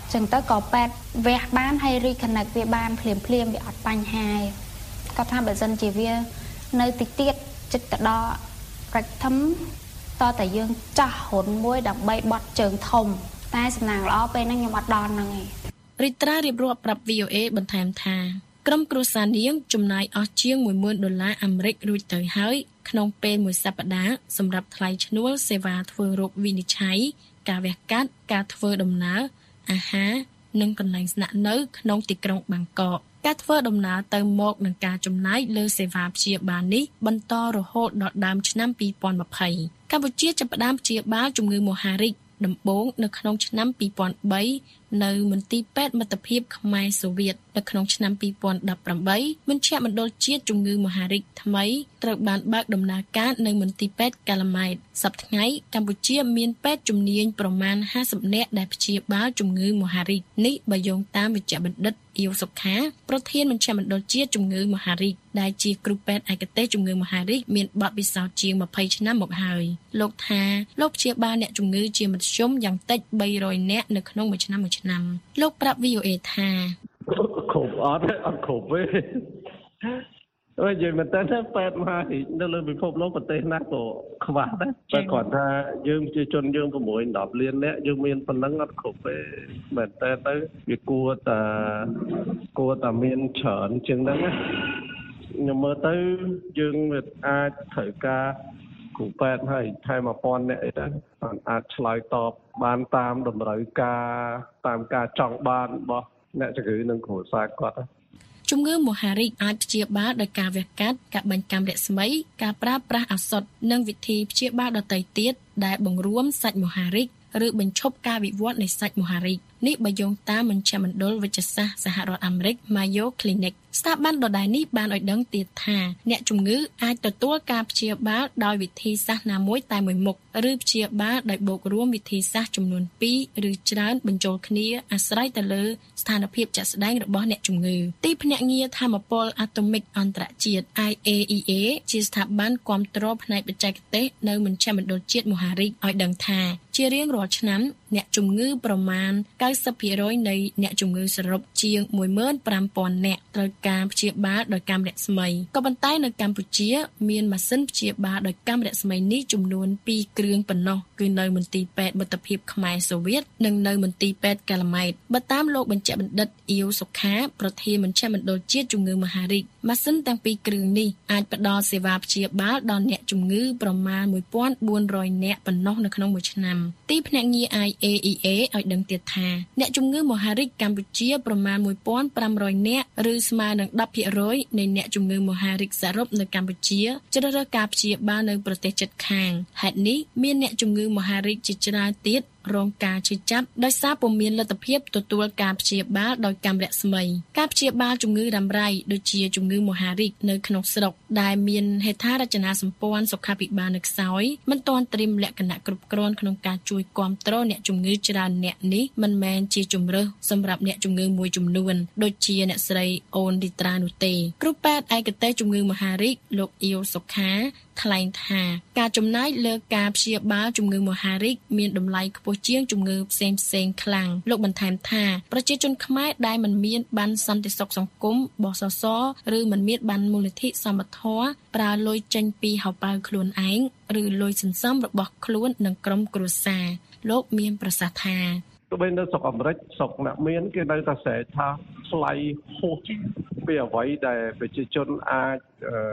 ចឹងទៅក៏ពេទ្យវះបានហើយ reconnect វាបានភ្លាមភ្លាមវាអត់បញ្ហាគាត់ថាបើសិនជាវានៅតិចទៀតចិត្តទៅដល់ rectum តតែយើងចាស់ហ៊ុនមួយដើម្បីបត់ជើងធំតែសំណាងល្អពេលហ្នឹងខ្ញុំអត់ដល់ហ្នឹងឯងរីត្រារៀបរាប់ប្រាប់ V O A បន្ថែមថាក្រុមគ្រួសារនាងចំណាយអស់ជាង មួយម៉ឺន ដុល្លារអាមេរិករួចទៅហើយក្នុងពេលមួយសប្តាហ៍សម្រាប់ថ្លៃឈ្នួលសេវាធ្វើរោគវិនិច្ឆ័យការវះកាត់ការធ្វើដំណើរអាហារនិងកន្លែងស្នាក់នៅក្នុងទីក្រុងបាងកកការធ្វើដំណើរទៅមកនិងការចំណាយលើសេវាព្យាបាលនេះបន្តរហូតដល់ដើមឆ្នាំ ពីរពាន់ម្ភៃ កម្ពុជាចាប់ផ្ដើមព្យាបាលជំងឺមហារីកដំបូងនៅក្នុងឆ្នាំ ពីរពាន់បី នៅមន្ទីរពេទ្យមិត្តភាពខ្មែរសូវៀតនៅក្នុងឆ្នាំ ពីរពាន់ដប់ប្រាំបី មជ្ឈមណ្ឌលជាតិជំងឺមហារីកថ្មីត្រូវបានបើកដំណើរការនៅមន្ទីរពេទ្យកាឡាម៉ែតសប្តាហ៍ថ្ងៃកម្ពុជាមានពេទ្យជំនាញប្រមាណ ห้าสิบ នាក់ដែលព្យាបាលជំងឺមហារីកនេះបើយោងតាមវេជ្ជបណ្ឌិតអ៊ីវសុខាប្រធានមជ្ឈមណ្ឌលជាតិជំងឺមហារីកដែលជាគ្រូពេទ្យឯកទេសជំងឺមហារីកមានបទពិសោធន៍ជាង ម្ភៃ ឆ្នាំមកហើយលោកថាលោកព្យាបាលអ្នកជំងឺជាមធ្យមយ៉ាងតិច បីរយ នាក់នៅក្នុងមួយឆ្នាំមួយឆ្នាំលោកប្រាប់ V O A ថាគ្រប់អត់អត់គ្រប់ទេអើយយើងមិនតែពេទ្យមហារីកនៅលើពិភពលោកប្រទេសណាក៏ខ្វះដែរតែគាត់ថាយើងជាជនយើង 6 10 លាននាក់យើងមានប៉ុណ្ណឹងអត់គ្រប់ទេមែនតែទៅវាគួរតែគួរតែមានច្រើនជាងហ្នឹងណាខ្ញុំមើលទៅយើងអាចត្រូវការគ្រូពេទ្យហើយថែម one thousand នាក់អីទៅអាចឆ្លើយតបបានតាមតម្រូវការតាមការចង់បានរបស់អ្នកជំងឺនិងគ្រួសារគាត់ជំងឺមហារីកអាចព្យាបាលដោយការវះកាត់ការបាញ់កាំរស្មីការប្រើប្រាស់ឱសថនិងវិធីព្យាបាលដទៃទៀតដែលបង្រួមសាច់មហារីកឬបញ្ឈប់ការវិវត្តនៃសាច់មហារីកនេះបើយោងតាមមជ្ឈមណ្ឌលវិទ្យាសាស្ត្រសហរដ្ឋអាមេរិក Mayo Clinic ស្ថាប័នដដែលនេះបានឲ្យដឹងទៀតថាអ្នកជំងឺអាចទទួលការព្យាបាលដោយវិធីសាស្ត្រណាមួយតែមួយមុខឬព្យាបាលដោយបូករួមវិធីសាស្ត្រចំនួនពីរឬច្រើនបញ្ចូលគ្នាអាស្រ័យទៅលើស្ថានភាពជាក់ស្ដែងរបស់អ្នកជំងឺទីភ្នាក់ងារថាមពលអាតូមិកអន្តរជាតិ I A E A ជាស្ថាប័នគាំទ្រផ្នែកបច្ចេកទេសនៅមជ្ឈមណ្ឌលជាតិមហារីកឲ្យដឹងថាជារៀងរាល់ឆ្នាំអ្នកជំងឺប្រមាណ 九十 ភាគរយ នៃអ្នកជំងឺសរុបជាង មួយម៉ឺនប្រាំពាន់ នាក់ត្រូវការព្យាបាលដោយកាំរស្មីក៏ប៉ុន្តែនៅកម្ពុជាមានម៉ាស៊ីនព្យាបាលដោយកាំរស្មីនេះចំនួន ពីរ គ្រឿងប៉ុណ្ណោះគឺនៅមន្ទីរពេទ្យមិត្តភាពខ្មែរសូវៀតនិងនៅមន្ទីរពេទ្យកាឡាម៉ែតបើតាមលោកបញ្ជាបណ្ឌិតអ៊ីវសុខាប្រធានមជ្ឈមណ្ឌលជាតិជំងឺមហារីកម៉ាស៊ីនទាំងពីរគ្រឿងនេះអាចផ្ដល់សេវាព្យាបាលដល់អ្នកជំងឺប្រមាណ មួយពាន់បួនរយ នាក់ប៉ុណ្ណោះនៅក្នុងមួយឆ្នាំទីភ្នាក់ងារ I A E A ឲ្យដឹងទៀតថាអ្នកជំងឺមហារីកកម្ពុជាប្រមាណ មួយពាន់ប្រាំរយ នាក់ឬស្មើនឹង ដប់ ភាគរយ នៃអ្នកជំងឺមហារីកសរុបនៅកម្ពុជាជ្រើសរើសការព្យាបាលនៅប្រទេសជិតខាងហេតុនេះមានអ្នកជំងឺមហារីកជាច្រើនទៀតរងការឈឺចាប់ដោយសារពុំមានលទ្ធភាពទទួលការព្យាបាលដោយកាំរស្មីការព្យាបាលជំងឺរ៉ាំរ៉ៃដូចជាជំងឺមហារីកនៅក្នុងស្រុកដែលមានហេដ្ឋារចនាសម្ព័ន្ធសុខាភិបាលនៅខ្សោយមិនទាន់ត្រៀមលក្ខណៈគ្រប់គ្រាន់ក្នុងការជួយគាំទ្រអ្នកជំងឺច្រើនអ្នកនេះមិនមែនជាជំរើសសម្រាប់អ្នកជំងឺមួយចំនួនដូចជាអ្នកស្រីអូនរីត្រានោះទេគ្រូពេទ្យឯកទេសជំងឺមហារីកលោកអ៊ីវសុខាថ្លែងថាការចំណាយលើការព្យាបាលជំងឺមហារីកមានតម្លៃខ្ពស់ជាងជំងឺផ្សេងផ្សេងខ្លាំងលោកបន្ថែមថាប្រជាជនខ្មែរដែលមិនមានប័ណ្ណសន្តិសុខសង្គមបសសឬមិនមានប័ណ្ណមូលនិធិសមត្ថៈប្រើលុយចេញពីហោប៉ៅខ្លួនឯងឬលុយសន្សំរបស់ខ្លួននិងក្រុមគ្រួសារលោកមានប្រសាសន៍ថាទោះបីនៅស្រុកអាមេរិកស្រុកអ្នកមានគេនៅតែស្រែកថាថ្លៃហួសពីអ្វីដែលប្រជាជនអាចអឺ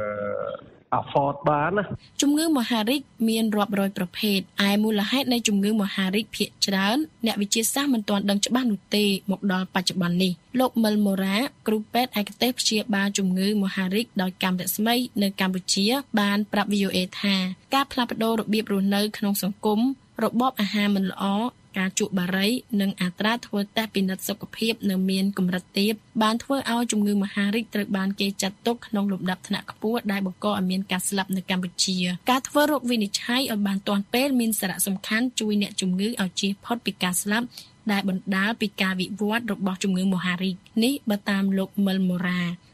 afford បានណាជំងឺមហារីកមានរាប់រយប្រភេទឯមូលហេតុនៃជំងឺមហារីកភាគច្រើនអ្នកវិទ្យាសាស្ត្រមិនទាន់ដឹងច្បាស់នោះទេមកដល់បច្ចុប្បន្ននេះលោកមិលម៉ូរ៉ាគ្រូពេទ្យឯកទេសព្យាបាលជំងឺមហារីកដោយកាំរស្មីនៅកម្ពុជាបានប្រាប់ V O A ថាការផ្លាស់ប្ដូររបៀបរស់នៅក្នុងសង្គមរបបអាហារមិនល្អការជក់បារីនិងអត្រាធ្វើតេស្តពិនិត្យសុខភាពនៅមានកម្រិតទាបបានធ្វើឲ្យជំងឺមហារីកត្រូវបានគេចាត់ទុកក្នុងលំដាប់ថ្នាក់ខ្ពស់ដែលបង្កឲ្យមានការស្លាប់នៅកម្ពុជាការធ្វើរោគវិនិច្ឆ័យឲ្យបានទាន់ពេលមានសារៈសំខាន់ជួយអ្នកជំងឺឲ្យជៀសផុតពីការស្លាប់ដែលបណ្ដាលពីការវិវត្តរបស់ជំងឺមហារីកនេះបើតាមលោកមិលម៉ូរ៉ា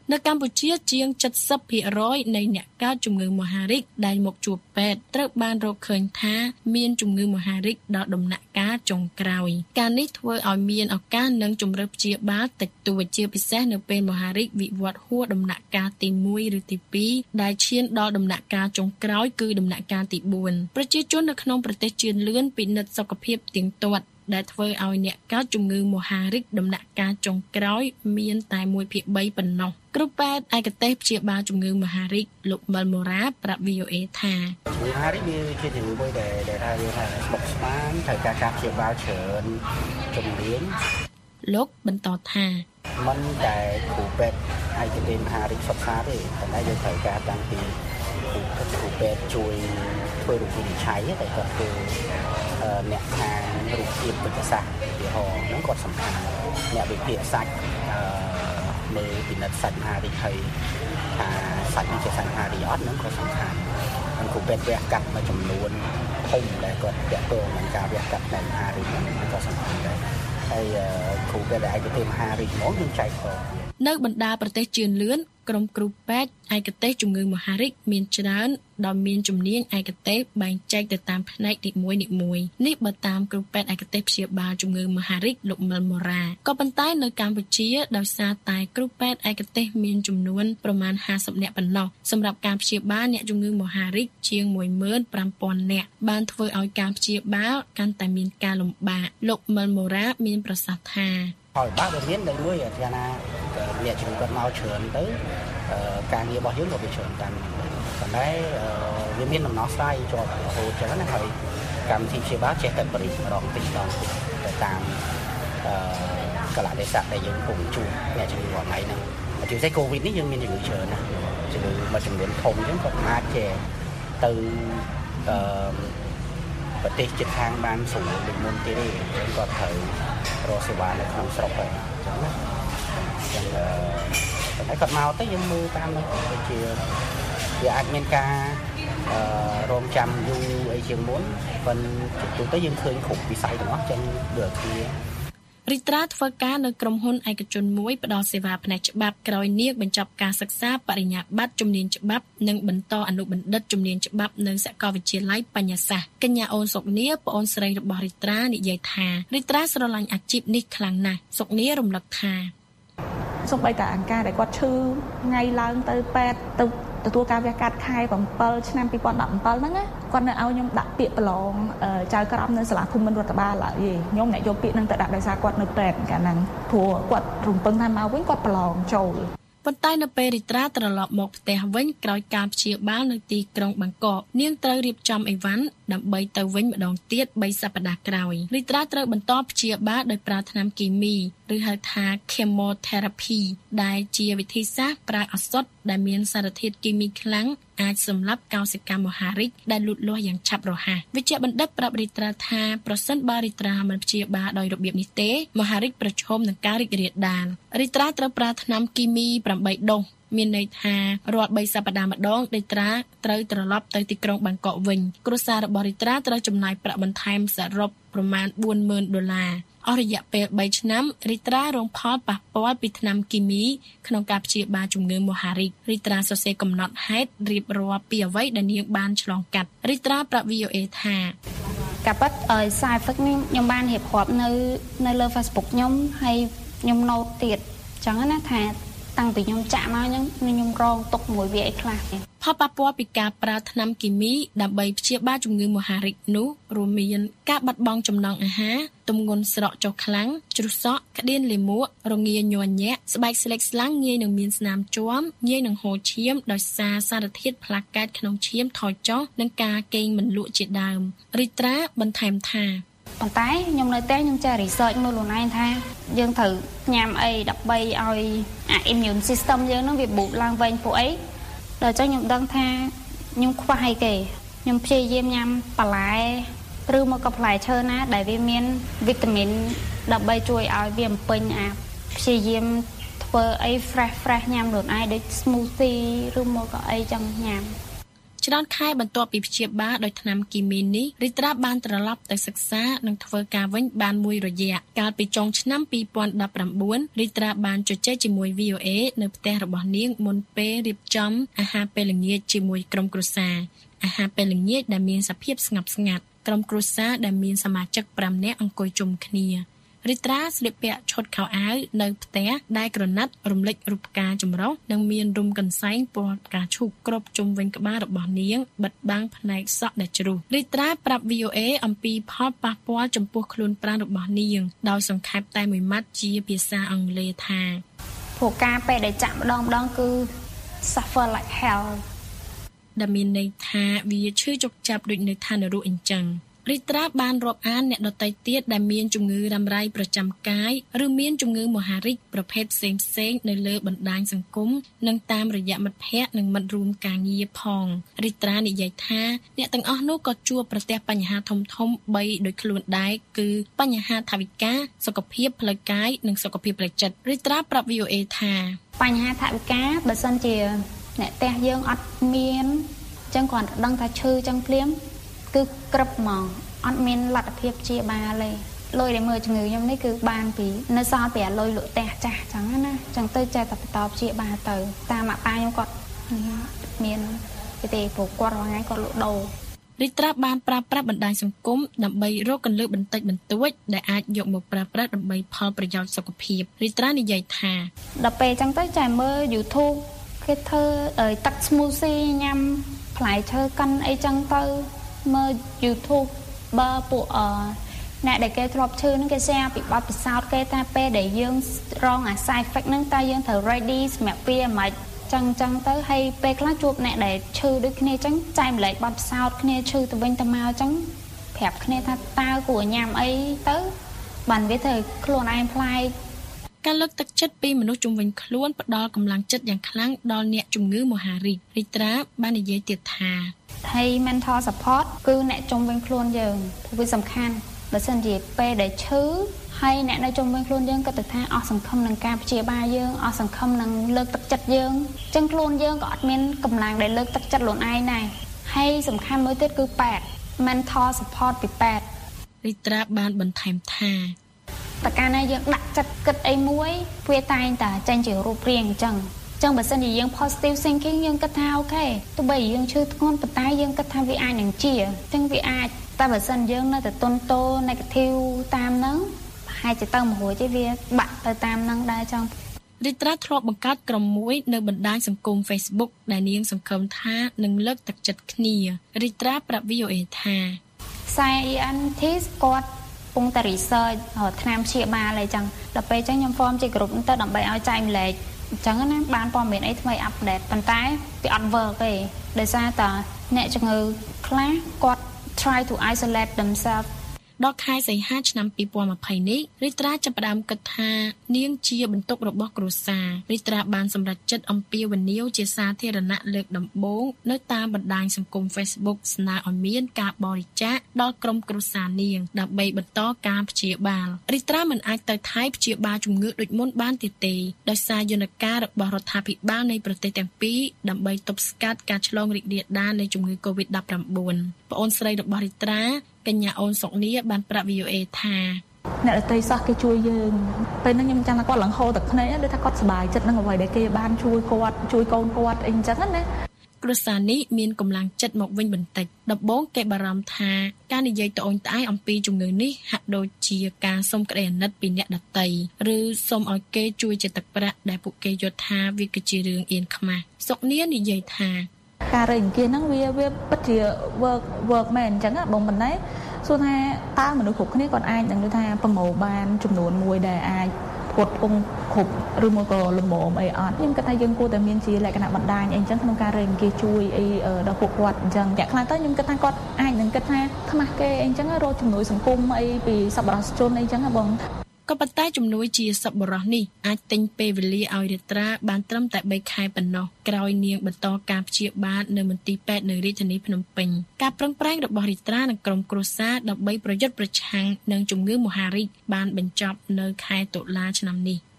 នៅកម្ពុជាជាង 七十ភាគរយ នៃអ្នកកើតជំងឺមហារីកដែលមកជួបពេទ្យត្រូវបានរកឃើញថាមានជំងឺមហារីកដល់ដំណាក់កាលចុងក្រោយការនេះធ្វើឲ្យមានឱកាសនឹងជម្រើសព្យាបាលតិចតួចជាពិសេសនៅពេលមហារីកវិវត្តហួសដំណាក់កាលទីមួយឬទីពីរដែលឈានដល់ដំណាក់កាលចុងក្រោយគឺដំណាក់កាលទីបួនប្រជាជននៅក្នុងប្រទេសជឿនលឿនពិនិត្យសុខភាពទៀងទាត់ដែលធ្វើឲ្យអ្នកកើតជំងឺមហារីកដំណាក់កាលចុងក្រោយមានតែ មួយភាគបី ប៉ុណ្ណោះគ្រូពេទ្យឯកទេសព្យាបាលជំងឺមហារីកលោកម៉ិលម៉ូរ៉ាប្រាប់ វី អូ អេ ថាជំងឺមហារីកវាជាជំងឺមួយដែលដែលថាវាថាស្មុគស្មាញត្រូវការការព្យាបាលច្រើនជំនាញលោកបន្តថាមិនតែគ្រូពេទ្យឯកទេសមហារីកសិក្សាទេប៉ុន្តែយើងត្រូវការតាំងពីគ្រូពេទ្យជួយធ្វើរូបវិនិច្ឆ័យតែគាត់គឺអ្នកខាងរូបភាពវិទ្យាសាស្ត្រឧទាហរណ៍ហ្នឹងគាត់សំខាន់អ្នកវិភាគសាច់មើលពិនិត្យសាច់មហារីកហើយថាសាច់នេះជាសាច់មហារីកអត់ហ្នឹងក៏សំខាន់ហើយគ្រូពេទ្យវះកាត់មួយចំនួនធំដែលគាត់ទាក់ទងនឹងការវះកាត់ផ្នែកមហារីកហ្នឹងក៏សំខាន់ដែរហើយគ្រូពេទ្យឯកទេសមហារីកហ្មងយើងចែកខនៅបណ្ដាប្រទេសជឿនលឿនក្រុមគ្រូពេទ្យឯកទេសជំងឺមហារីកមានច្រើនដោយមានជំនាញឯកទេសបែងចែកទៅតាមផ្នែកនីមួយៗនេះបើតាមគ្រូពេទ្យឯកទេសព្យាបាលជំងឺមហារីកលោកម៉ិលម៉ូរ៉ាក៏ប៉ុន្តែនៅកម្ពុជាដោយសារតែគ្រូពេទ្យឯកទេសមានចំនួនប្រមាណห้าสิบនាក់ប៉ុណ្ណោះសម្រាប់ការព្យាបាលអ្នកជំងឺមហារីកជាង មួយម៉ឺនប្រាំពាន់ នាក់បានធ្វើឲ្យការព្យាបាលកាន់តែមានការលំបាកលោកម៉ិលម៉ូរ៉ាមានប្រសាសន៍ថាហើយបាទវាមានដូចមួយថាណាអ្នកជំងឺគាត់មកច្រើនទៅការងាររបស់យើងក៏វាច្រើនតាមប៉ុន្តែវាមានដំណោះស្រាយជាប់រហូតចឹងណាហើយកម្មវិធីព្យាបាលចេះតែបរិយាម្ដងតិចម្ដងទៅតាមកលៈទេសៈដែលយើងកំពុងជួបអ្នកជំងឺរាល់ថ្ងៃហ្នឹងជាពិសេសកូវីដនេះយើងមានជំងឺច្រើនណាជំងឺមួយចំនួនធំចឹងគាត់អាចចេះទៅអឺប្រទេសជិតខាងបានស្រួលដូចមុនទៀតទេគាត់ត្រូវរកសេវានៅក្នុងស្រុកហ្នឹងចឹងណាចឹងអឺតែគាត់មកទៅយើងមើលតាមនោះដូចជាវាអាចមានការអឺរងចាំយូរអីជាងមុនប៉ុន្តែទូទៅយើងឃើញគ្រប់វិស័យទាំងអស់ចឹងដូចគ្នារីត្រាធ្វើការនៅក្រុមហ៊ុនឯកជនមួយផ្ដល់សេវាផ្នែកច្បាប់ក្រោយនាងបញ្ចប់ការសិក្សាបរិញ្ញាបត្រជំនាញច្បាប់និងបន្តអនុបណ្ឌិតជំនាញច្បាប់នៅសាកលវិទ្យាល័យបញ្ញាសាស្ត្រកញ្ញាអូនសុកនីប្អូនស្រីរបស់រីត្រានិយាយថារីត្រាស្រឡាញ់អាជីពនេះខ្លាំងណាស់សុកនីរំលឹកថាសូម្បីតែអង្គការដែលគាត់ឈឺថ្ងៃឡើងទៅពេទ្យទៅទទួលការវះកាត់ខែbảyឆ្នាំពីរពាន់ដប់bảyហ្នឹងណាគាត់នៅឲ្យខ្ញុំដាក់ពាក្យប្រឡងចៅក្រមនៅសាលាភូមិន្ទរដ្ឋបាលឡើយខ្ញុំអ្នកយកពាក្យហ្នឹងទៅដាក់ដោយសារគាត់នៅពេទ្យកាលហ្នឹងព្រោះគាត់រំពឹងថាមកវិញគាត់ប្រឡងចូលប៉ុន្តែនៅពេលរីត្រាត្រឡប់មកផ្ទះវិញក្រោយការព្យាបាលនៅទីក្រុងបាងកកនាងត្រូវរៀបចំអីវ៉ាន់ដើម្បីទៅវិញម្ដងទៀតបីសប្តាហ៍ក្រោយរីត្រាត្រូវបន្តព្យាបាលដោយប្រើថ្នាំគីមីឬហៅថា chemotherapy ដែលជាវិធីសាស្ត្រប្រើឱសថដែលមានសារធាតុគីមីខ្លាំងអាចសម្លាប់កោសិកាមហារីកដែលលូតលាស់យ៉ាងឆាប់រហ័សវិជ្ជបណ្ឌិតប្រាប់រីត្រាថាប្រសិនបើរីត្រាមិនព្យាបាលដោយរបៀបនេះទេមហារីកប្រឈមនឹងការរីករាលដាលរីត្រាត្រូវប្រើថ្នាំគីមីeightដុសមានន័យថារាល់បីសប្តាហ៍ម្ដងរីត្រាត្រូវត្រឡប់ទៅទីក្រុងបាងកកវិញគ្រួសាររបស់រីត្រាត្រូវចំណាយប្រាក់បន្ថែមសរុបប្រមាណbốnម៉ឺនដុល្លារអស់រយៈពេលបីឆ្នាំរីត្រារងផលប៉ះពាល់ពីថ្នាំគីមីក្នុងការព្យាបាលជំងឺមហារីករីត្រាសរសេរកំណត់ហេតុរៀបរាប់ពីអ្វីដែលនាងបានឆ្លងកាត់រីត្រាប្រាប់ វី អូ អេ ថាការពិតឲ្យ side effect នេះខ្ញុំបានរៀបរាប់នៅនៅលើ Facebook ខ្ញុំហើយខ្ញុំ note ទៀតចឹងណាថាតាំងពីខ្ញុំចាក់មកហ្នឹងខ្ញុំរងទុកមួយវាអីខ្លះផលប៉ះពាល់ពីការប្រើថ្នាំគីមីដើម្បីព្យាបាលជំងឺមហារីកនោះរួមមានការបាត់បង់ចំណង់អាហារទម្ងន់ស្រកចុះខ្លាំងជ្រុះសក់ក្តៀនលាមករងាញ័រញាក់ស្បែកស្លេកស្លាំងងាយនឹងមានស្នាមជាំងាយនឹងហូរឈាមដោយសារសារធាតុប្លាកែតក្នុងឈាមថយចុះនិងការគេងមិនលក់ជាដើមរីត្រាបន្ថែមថាប៉ុន្តែខ្ញុំនៅតែខ្ញុំចេះ research មើលខ្លួនឯងថាយើងត្រូវញ៉ាំអីដើម្បីឲ្យអា immune system យើងនឹងវា boost ឡើងវិញពួកអីដល់អញ្ចឹងខ្ញុំដឹងថាខ្ញុំខ្វះអីគេខ្ញុំព្យាយាមញ៉ាំបន្លែឬមកក៏ផ្លែឈើណាដែលវាមានវីតាមីនដើម្បីជួយឲ្យវាបំពេញអាព្យាយាមធ្វើអី fresh fresh ញ៉ាំខ្លួនឯងដូច smoothie ឬមកក៏អីចឹងញ៉ាំច្រើនខែបន្ទាប់ពីព្យាបាលដោយថ្នាំគីមីនេះរីត្រាបានត្រឡប់ទៅសិក្សានិងធ្វើការវិញបានមួយរយៈកាលពីចុងឆ្នាំពីរពាន់ដប់ប្រាំបួនរីត្រាបានជជែកជាមួយ វី អូ เอ នៅផ្ទះរបស់នាងមុនពេលរៀបចំអាហារពេលល្ងាចជាមួយក្រុមគ្រួសារអាហារពេលល្ងាចដែលមានសភាពស្ងប់ស្ងាត់ក្រុមគ្រួសារដែលមានសមាជិកប្រាំនាក់អង្គុយជុំគ្នារីត្រាស្លៀកពាក់ឈុតខោអាវនៅផ្ទះដែលក្រណាត់រំលេចរូបផ្កាចម្រុះនិងមានរុំកន្សែងពណ៌ផ្កាឈូកគ្របជុំវិញក្បាលរបស់នាងបិទបាំងផ្នែកសក់ដែលជ្រុះរីត្រាប្រាប់ វី អូ เอ អំពីផលប៉ះពាល់ចំពោះខ្លួនប្រាណរបស់នាងដោយសង្ខេបតែមួយម៉ាត់ជាភាសាអង់គ្លេសថាព្រោះការពេលដែលចាក់ម្ដងម្ដងគឺ suffer like hell ដែលមានន័យថាវាឈឺជុកចាប់ដូចនៅឋាននរកអញ្ចឹងរីត្រាបានរាប់អានអ្នកដទៃទៀតដែលមានជំងឺរ៉ាំរ៉ៃប្រចាំកាយឬមានជំងឺមហារីកប្រភេទផ្សេងផ្សេងនៅលើបណ្ដាញសង្គមនិងតាមរយៈមិត្តភ័ក្តិនិងមិត្តរួមការងារផងរីត្រានិយាយថាអ្នកទាំងអស់នោះក៏ជួបប្រទះបញ្ហាធំធំបីដូចខ្លួនដែរគឺបញ្ហាថវិកាសុខភាពផ្លូវកាយនិងសុខភាពផ្លូវចិត្តរីត្រាប្រាប់ វី អូ เอ ថាបញ្ហាថវិកាបើសិនជាអ្នកផ្ទះយើងអត់មានអញ្ចឹងគាត់ដឹងថាឈឺអញ្ចឹងភ្លាមគឺក្រឹបហ្មងអត់មានលទ្ធភាពព្យាបាលទេលុយដែលមើលជំងឺខ្ញុំនេះគឺបានពីនៅសល់ពីលុយលក់ផ្ទះចាស់អញ្ចឹងណាអញ្ចឹងទៅចេះតែបន្តព្យាបាលទៅតាមម៉ាក់ប៉ាខ្ញុំគាត់មានទេព្រោះគាត់រាល់ថ្ងៃគាត់លក់ដូររីត្រាបានប្រើប្រាស់បណ្ដាញសង្គមដើម្បីរកកន្លឹះបន្តិចបន្តួចដែលអាចយកមកប្រើប្រាស់ដើម្បីផលប្រយោជន៍សុខភាពរីត្រានិយាយថាដល់ពេលអញ្ចឹងទៅចេះមើល YouTube គេធ្វើទឹក smoothie ញ៉ាំផ្លែឈើកាន់អីចឹងទៅមើល YouTube បើពួកអអ្នកដែលគេធ្លាប់ឈឺហ្នឹងគេ share ពីបទពិសោធន៍គេថាពេលដែលយើងរងអា side effect ហ្នឹងតើយើងត្រូវ ready សម្រាប់វាមិនចឹងចឹងទៅហើយពេលខ្លះជួបអ្នកដែលឈឺដូចគ្នាចឹងចែកម្លែកបទពិសោធន៍គ្នាឈឺទៅវិញទៅមកចឹងប្រាប់គ្នាថាតើគួរញ៉ាំអីទៅបានវាធ្វើខ្លួនឯងប្លែកការលើកទឹកចិត្តពីមនុស្សជុំវិញខ្លួនផ្ដល់កម្លាំងចិត្តយ៉ាងខ្លាំងដល់អ្នកជំងឺមហារីករីត្រាបាននិយាយទៀតថាហើយ mental support គឺអ្នកជុំវិញខ្លួនយើងវាសំខាន់បើសិនជាពេលដែលឈឺហើយអ្នកនៅជុំវិញខ្លួនយើងក៏ទៅថាអស់សង្ឃឹមនឹងការព្យាបាលយើងអស់សង្ឃឹមនឹងលើកទឹកចិត្តយើងអញ្ចឹងខ្លួនយើងក៏អត់មានកម្លាំងដែលលើកទឹកចិត្តខ្លួនឯងដែរហើយសំខាន់មួយទៀតគឺប៉ែត mental support ពីប៉ែតរីត្រាបានបន្ថែមថាតែកាលណាយើងដាក់ចិត្តគិតអីមួយវាតែងតែចេញជារូបរាងអញ្ចឹងអញ្ចឹងបើសិនជាយើង positive thinking យើងគិតថាអូខេទោះបីយើងឈឺធ្ងន់ប៉ុន្តែយើងគិតថាវាអាចនឹងជាអញ្ចឹងវាអាចតែបើសិនយើងនៅតែទន់តូ negative តាមហ្នឹងប្រហែលជាទៅមួយរួចទេវាបាក់ទៅតាមហ្នឹងដែរចឹងរីត្រាធ្លាប់បង្កើតក្រុមមួយនៅបណ្ដាញសង្គម Facebook ដែលនាងសង្ឃឹមថានឹងលើកទឹកចិត្តគ្នារីត្រាប្រាប់ វី អូ เอ ថា scientist គាត់ពងតែ research ថ្នាំព្យាបាលអីចឹងដល់ពេលចឹងខ្ញុំ form ជា group ទៅដើម្បីឲ្យចែកម្លែកអញ្ចឹងណាបានព័ត៌មានអីថ្មី update ប៉ុន្តែវាអត់ work ទេដោយសារតែអ្នកជំងឺខ្លះគាត់ try to isolate themselves ដល់ខែសីហាឆ្នាំពីរពាន់ម្ភៃនេះរីត្រាចាប់ផ្ដើមគិតថានាងជាបន្ទុករបស់គ្រួសាររីត្រាបានសម្រេចចិត្តអំពាវនាវជាសាធារណៈលើកដំបូងនៅតាមបណ្ដាញសង្គម Facebook ស្នើឲ្យមានការបរិច្ចាគដល់ក្រុមគ្រួសារនាងដើម្បីបន្តការព្យាបាលរីត្រាមិនអាចទៅថៃព្យាបាលជំងឺដូចមុនបានទៀតទេដោយសារយន្តការរបស់រដ្ឋាភិបាលនៃប្រទេសទាំងពីរដើម្បីទប់ស្កាត់ការឆ្លងរីករាលដាលនៃជំងឺ កូវីដ ដប់ប្រាំបួន ប្អូនស្រីរបស់រីត្រាកញ្ញាអូនសុកនីបានប្រាប់ វី អូ เอ ថាអ្នកដទៃសោះគេជួយយើងពេលហ្នឹងខ្ញុំចាំថាគាត់ឡើងហូរទឹកភ្នែកដូចថាគាត់សប្បាយចិត្តនឹងអ្វីដែលគេបានជួយគាត់ជួយកូនគាត់អីអញ្ចឹងណាគ្រួសារនេះមានកម្លាំងចិត្តមកវិញបន្តិចដំបូងគេបារម្ភថាការនិយាយត្អូញត្អែអំពីជំងឺនេះហាក់ដូចជាការសុំក្តីអាណិតពីអ្នកដទៃឬសុំឲ្យគេជួយជាទឹកប្រាក់ដែលពួកគេយល់ថាវាគឺជារឿងអៀនខ្មាស់សុកនីនិយាយថាការរែងអង្គាសហ្នឹងវាវាពិតជា work work មែនអញ្ចឹងបងប៉ុន្តែសួរថាតើមនុស្សគ្រប់គ្នាគាត់អាចនឹងថាប្រមូលបានចំនួនមួយដែលអាចគាត់គង់គ្រប់ឬមួយក៏លំមអីអត់ខ្ញុំគិតថាយើងគួរតែមានជាលក្ខណៈបណ្ដាញអីអញ្ចឹងក្នុងការរែងអង្គាសជួយអីដល់ពួកគាត់អញ្ចឹងតែខ្លះទៅខ្ញុំគិតថាគាត់អាចនឹងគិតថាខ្មាស់គេអីអញ្ចឹងរកជំនួយសង្គមអីពីសប្បុរសជនអីអញ្ចឹងហ៎បងក៏ប៉ុន្តែជំនួយជាសប្បុរសនេះអាចទិញពេលវេលាឲ្យរីត្រាបានត្រឹមតែបីខែប៉ុណ្ណោះក្រោយនាងបន្តការព្យាបាលនៅមន្ទីរពេទ្យនៅរាជធានីភ្នំពេញការប្រឹងប្រែងរបស់រីត្រានិងក្រុមគ្រួសារដើម្បីប្រយុទ្ធប្រឆាំងនឹងជំងឺមហារីកបានបញ្ចប់នៅខែតុលាឆ្នាំនេះ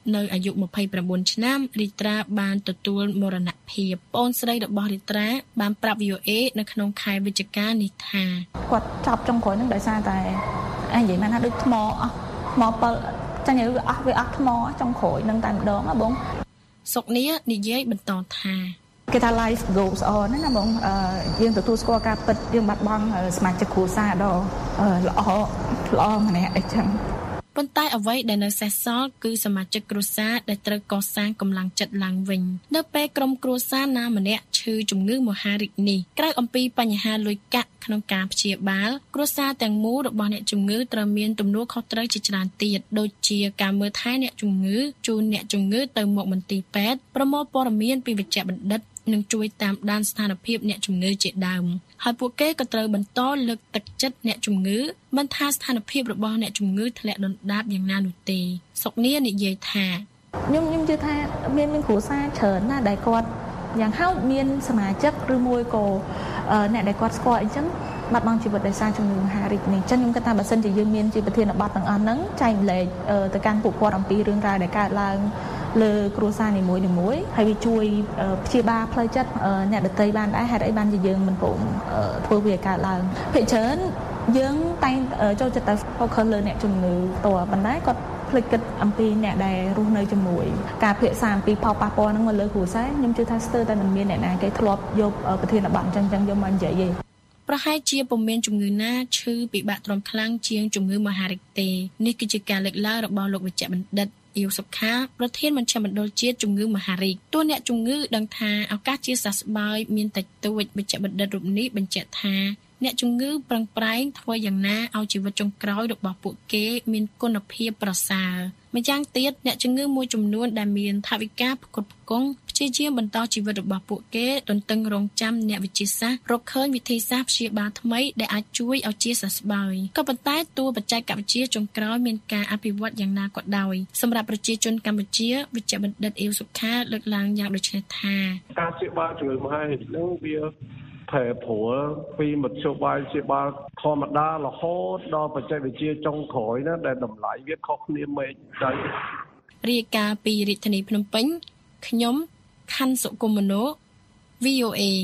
នៅអាយុម្ភៃប្រាំបួនឆ្នាំរីត្រាបានទទួលមរណភាពប្អូនស្រីរបស់រីត្រាបានប្រាប់ វី អូ អេ នៅក្នុងខែវិច្ឆិកានេះថាគាត់ចាប់ចុងក្រោយនឹងដោយសារតែអញនិយាយមកថាដូចថ្មអស់ថ្មពិលចាញ់វាអស់វាអស់ថ្មចុងក្រោយនឹងតែម្ដងហ៎បងសុកនេះនិយាយបន្តថាគេថា life goes on ណាបងយើងទទួលស្គាល់ការពិតយើងបាត់បង់សមាជិកគ្រួសារដ៏ល្អល្អម្នាក់អីចឹងប៉ុន្តែអ្វីដែលនៅសេសសល់គឺសមាជិកគ្រួសារដែលត្រូវកសាងកម្លាំងចិត្តឡើងវិញនៅពេលក្រុមគ្រួសារណាម្នាក់ឈឺជំងឺមហារីកនេះក្រៅអំពីបញ្ហាលុយកាក់ក្នុងការព្យាបាលគ្រួសារទាំងមូលរបស់អ្នកជំងឺត្រូវមានទំនួលខុសត្រូវជាច្រើនទៀតដូចជាការមើលថែអ្នកជំងឺជូនអ្នកជំងឺទៅមកមន្ទីរពេទ្យប្រមូលព័ត៌មានពីវេជ្ជបណ្ឌិតនិងជួយតាមដានស្ថានភាពអ្នកជំងឺជាដើមហើយពួកគេក៏ត្រូវបន្តលើកទឹកចិត្តអ្នកជំងឺមិនថាស្ថានភាពរបស់អ្នកជំងឺធ្លាក់ដុនដាបយ៉ាងណានោះទេសុកនីនិយាយថាខ្ញុំខ្ញុំជឿថាមានមានគ្រួសារច្រើនណាស់ដែលគាត់យ៉ាងហោចមានសមាជិកឬមួយក៏អ្នកដែលគាត់ស្គាល់អីចឹងបាត់បង់ជីវិតដោយសារជំងឺមហារីកនេះចឹងខ្ញុំគិតថាបើសិនជាយើងមានជាប្រធានបទទាំងអស់ហ្នឹងចែកម្លែកទៅកាន់ពួកគាត់អំពីរឿងរ៉ាវដែលកើតឡើងលើគ្រួសារនីមួយនីមួយហើយវាជួយព្យាបាលផ្លូវចិត្តអ្នកដទៃបានដែរហេតុអីបានជាយើងមិនព្រមធ្វើវាកើតឡើងភាគច្រើនយើងតែងចូលចិត្តតែ focus លើអ្នកជំងឺផ្ទាល់ប៉ុន្តែគាត់ភ្លេចគិតអំពីអ្នកដែលរស់នៅជាមួយការភាសាអំពីផលប៉ះពាល់ហ្នឹងមកលើគ្រួសារខ្ញុំជឿថាស្ទើរតែមិនមានអ្នកណាគេធ្លាប់យកប្រធានបទអញ្ចឹងអញ្ចឹងយកមកនិយាយទេប្រហែលជាពុំមានជំងឺណាឈឺពិបាកទ្រាំខ្លាំងជាងជំងឺមហារីកទេនេះគឺជាការលើកឡើងរបស់លោកវេជ្ជបណ្ឌិតអ៊ីវសុខាប្រធានមជ្ឈមណ្ឌលជាតិជំងឺមហារីកតួអ្នកជំងឺដឹងថាឱកាសជាសះស្បើយមានតិចតួចវេជ្ជបណ្ឌិតរូបនេះបញ្ជាក់ថាអ្នកជំងឺប្រឹងប្រែងធ្វើយ៉ាងណាឲ្យជីវិតចុងក្រោយរបស់ពួកគេមានគុណភាពប្រសើរម្យ៉ាងទៀតអ្នកជំងឺមួយចំនួនដែលមានថវិកាផ្គត់ផ្គង់ព្យាយាមបន្តជីវិតរបស់ពួកគេទន្ទឹងរង់ចាំអ្នកវិទ្យាសាស្ត្ររកឃើញវិធីសាស្ត្រព្យាបាលថ្មីដែលអាចជួយឲ្យជាសះស្បើយក៏ប៉ុន្តែតួបច្ចេកវិទ្យាចុងក្រោយមានការអភិវឌ្ឍយ៉ាងណាក៏ដោយសម្រាប់ប្រជាជនកម្ពុជាវិជ្ជបណ្ឌិតអ៊ីវសុខាលើកឡើងយ៉ាងដូចនេះថាការព្យាបាលជំងឺមហារីកនឹងវាប្រែប្រួលពីមធ្យោបាយព្យាបាលធម្មតារហូតដល់បច្ចេកវិទ្យាចុងក្រោយណាដែលតម្លៃវាខុសគ្នាមែនទៅរាយការណ៍ពីរាជធានីភ្នំពេញខ្ញុំខណ្ឌសុគមនោ វី អូ អេ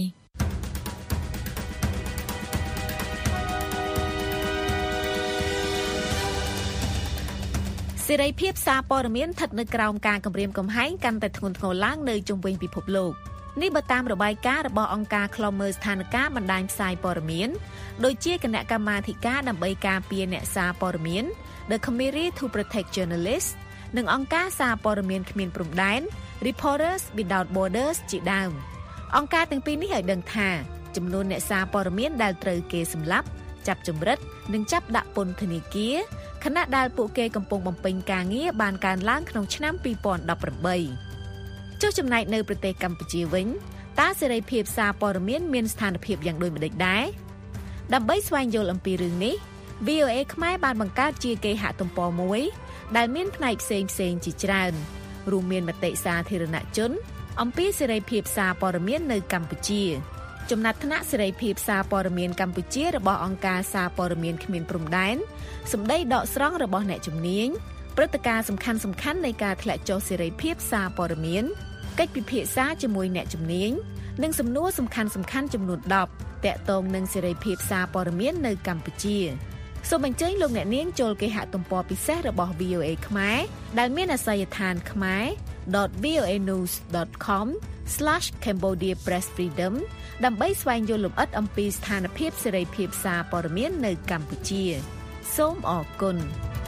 សេរីភាពសារព័ត៌មានស្ថិតនៅក្រោមការគំរាមកំហែងកាន់តែធ្ងន់ធ្ងរឡើងនៅជុំវិញពិភពលោកនេះបើតាមរបាយការណ៍របស់អង្គការឃ្លាំមើលស្ថានភាពបណ្ដាញផ្សាយព័ត៌មានដូចជាគណៈកម្មាធិការដើម្បីការពារអ្នកសារព័ត៌មាន The Committee to Protect Journalists និងអង្គការសារព័ត៌មានគ្មានព្រំដែន Reporters Without Borders ជាដើមអង្គការទាំងពីរនេះឲ្យដឹងថាចំនួនអ្នកសារព័ត៌មានដែលត្រូវគេសម្លាប់ចាប់ចម្រិតនិងចាប់ដាក់ពន្ធនាគារខណៈដែលពួកគេកំពុងបំពេញការងារបានកើនឡើងក្នុងឆ្នាំពីរពាន់ដប់ប្រាំបីចុះចំណែកនៅប្រទេសកម្ពុជាវិញតើសេរីភាពសារព័ត៌មានមានស្ថានភាពយ៉ាងដូចម្តេចដែរដើម្បីស្វែងយល់អំពីរឿងនេះ វី អូ អេ ខ្មែរបានបង្កើតជាគេហទំព័រមួយដែលមានផ្នែកផ្សេងផ្សេងជាច្រើនរួមមានមតិសាធារណជនអំពីសេរីភាពសារព័ត៌មាននៅកម្ពុជាចំណាត់ថ្នាក់សេរីភាពសារព័ត៌មានកម្ពុជារបស់អង្គការសារព័ត៌មានគ្មានព្រំដែនសម្ដីដកស្រង់របស់អ្នកជំនាញព្រឹត្តិការណ៍សំខាន់សំខាន់នៃការធ្លាក់ចុះសេរីភាពសារព័ត៌មានកិច្ចពិភាក្សាជាមួយអ្នកជំនាញនិងសំណួរសំខាន់សំខាន់ចំនួនដប់ទាក់ទងនឹងសេរីភាពសារព័ត៌មាននៅកម្ពុជាសូមអញ្ជើញលោកអ្នកនាងចូលគេហទំព័រពិសេសរបស់ វី អូ អេ ខ្មែរដែលមានអាសយដ្ឋាន ខ្មែរ ដត វី អូ អេ ញូស ដត ខម ស្លាស ខេមបូឌា ប្រេស ហ្វ្រីដម ដើម្បីស្វែងយល់លម្អិតអំពីស្ថានភាពសេរីភាពសារព័ត៌មាននៅកម្ពុជាសូមអរគុណ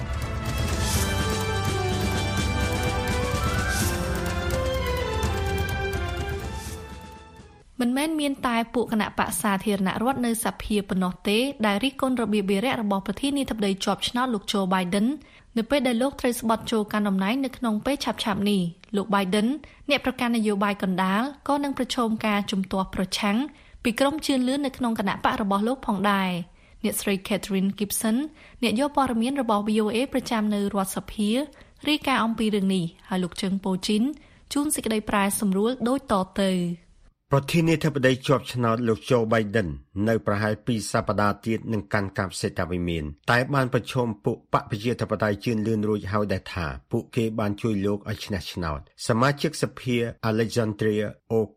មិនមែនមានតែពួកគណៈបក្សសាធារណរដ្ឋនៅសភាប៉ុណ្ណោះទេដែលរិះគន់របៀបវារៈរបស់ប្រធានាធិបតីជាប់ឆ្នោតលោក Joe Biden នៅពេលដែលលោកត្រូវស្បត់ចូលកាន់តំណែងនៅក្នុងពេលឆាប់ៗនេះលោក Biden អ្នកប្រកាន់នយោបាយកណ្ដាលក៏នឹងប្រឈមការជំទាស់ប្រឆាំងពីក្រុមជឿនលឿននៅក្នុងគណៈបករបស់លោកផងដែរអ្នកស្រី Catherine Gibson អ្នកយកព័ត៌មានរបស់ វី អូ អេ ប្រចាំនៅរដ្ឋសភារាយការណ៍អំពីរឿងនេះហើយលោកជឹងប៉ូជីនជួនសេចក្តីប្រែសម្រួលដូចតទៅប្រធានាធិបតីជាប់ឆ្នោតលោក Joe Biden នៅប្រហែលពីរសប្តាហ៍ទៀតនឹងកាន់កាប់សេដ្ឋវិមានតែបានប្រឈមពួកបកប្រជាធិបតេយ្យជឿនលឿនរួចហើយដែរថាពួកគេបានជួយលោកឲ្យឈ្នះឆ្នោតសមាជិកសភា Alexandria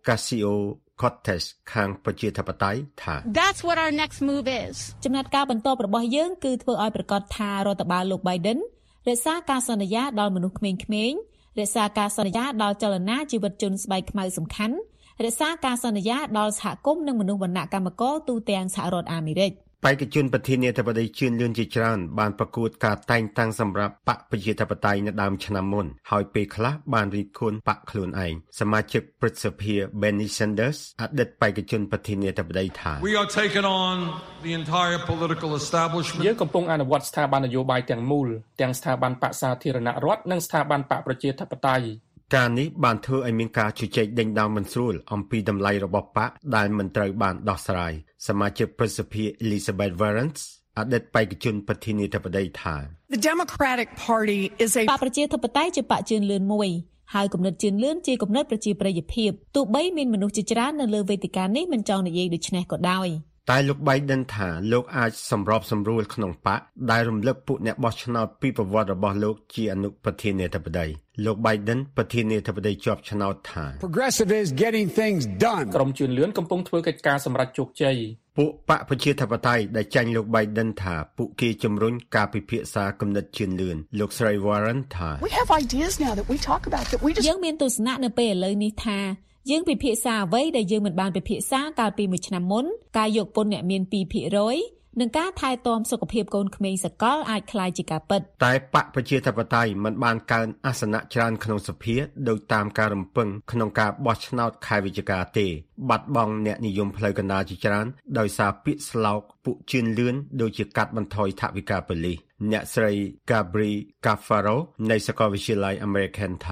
Ocasio-Cortez ខាងប្រជាធិបតេយ្យថា That's what our next move is ចំណាត់ការបន្ទាប់របស់យើងគឺធ្វើឲ្យប្រកាសថារដ្ឋបាលលោក Biden រក្សាការសន្យាដល់មនុស្សក្មេងៗរក្សាការសន្យាដល់ចលនាជីវិតជនស្បែកខ្មៅសំខាន់រក្សាការសន្យាដល់សហគមន៍និងមនុស្សវណ្ណៈកម្មករទូទាំងសហរដ្ឋអាមេរិកបេក្ខជនប្រធានាធិបតីជឿនលឿនជាច្រើនបានប្រកួតការតែងតាំងសម្រាប់បកប្រជាធិបតេយ្យនៅដើមឆ្នាំមុនហើយពេលខ្លះបានរីកខួនបកខ្លួនឯងសមាជិកព្រឹទ្ធសភា Bernie Sanders អតីតបេក្ខជនប្រធានាធិបតីថា We are taking on the entire political establishment យើងកំពុងអនុវត្តស្ថាប័ននយោបាយទាំងមូលទាំងស្ថាប័នបកសាធារណរដ្ឋនិងស្ថាប័នបកប្រជាធិបតេយ្យការនេះបានធ្វើឲ្យមានការជជែកដេញដោលមិនស្រួលអំពីតម្លៃរបស់បកដែលមិនត្រូវបានដោះស្រាយសមាជិកព្រឹទ្ធសភា Elizabeth Warren អតីតបេក្ខជនប្រធានាធិបតីថា The Democratic Party is a បកប្រជាធិបតេយ្យជាបកជឿនលឿនមួយហើយគំនិតជឿនលឿនជាគំនិតប្រជាប្រិយភាពទោះបីមានមនុស្សជាច្រើននៅលើវេទិកានេះមិនចង់និយាយដូច្នេះក៏ដោយតែលោក Biden ថាលោកអាចសម្របសម្រួលក្នុងបកដែលរំលឹកពួកអ្នកបោះឆ្នោតពីប្រវត្តិរបស់លោកជាអនុប្រធានាធិបតីលោក Biden ប្រធានាធិបតីជាប់ឆ្នោតថា Progressive is getting things done ក្រុមជឿនលឿនកំពុងធ្វើកិច្ចការសម្រាប់ជោគជ័យពួកបកប្រជាធិបតេយ្យដែលចាញ់លោក Biden ថាពួកគេជំរុញការពិភាក្សាគំនិតជឿនលឿនលោកស្រី Warren ថា We have ideas now that we talk about that we just យើងមានទស្សនៈនៅពេលឥឡូវនេះថាយើងពិភាក្សាអ្វីដែលយើងមិនបានពិភាក្សាកាលពីមួយឆ្នាំមុនការយកពន្ធអ្នកមាន ពីរភាគរយ និងការថែទាំសុខភាពកូនក្មេងសកលអាចคล้ายជាការពិតតែបកប្រជាធិបតេយ្យមិនបានកើនអាសនៈច្រើនក្នុងសភាដោយតាមការរំពឹងក្នុងការបោះឆ្នោតខែវិច្ឆិកាទេបាត់បង់អ្នកនិយមផ្លូវកណ្ដាលជាច្រើនដោយសារពាក្យស្លោកពួកជឿនលឿនដូចជាកាត់បន្ថយថវិកាប៉ូលីសអ្នកស្រី Gabri Cafaro នៃសាកលវិទ្យាល័យ American ថា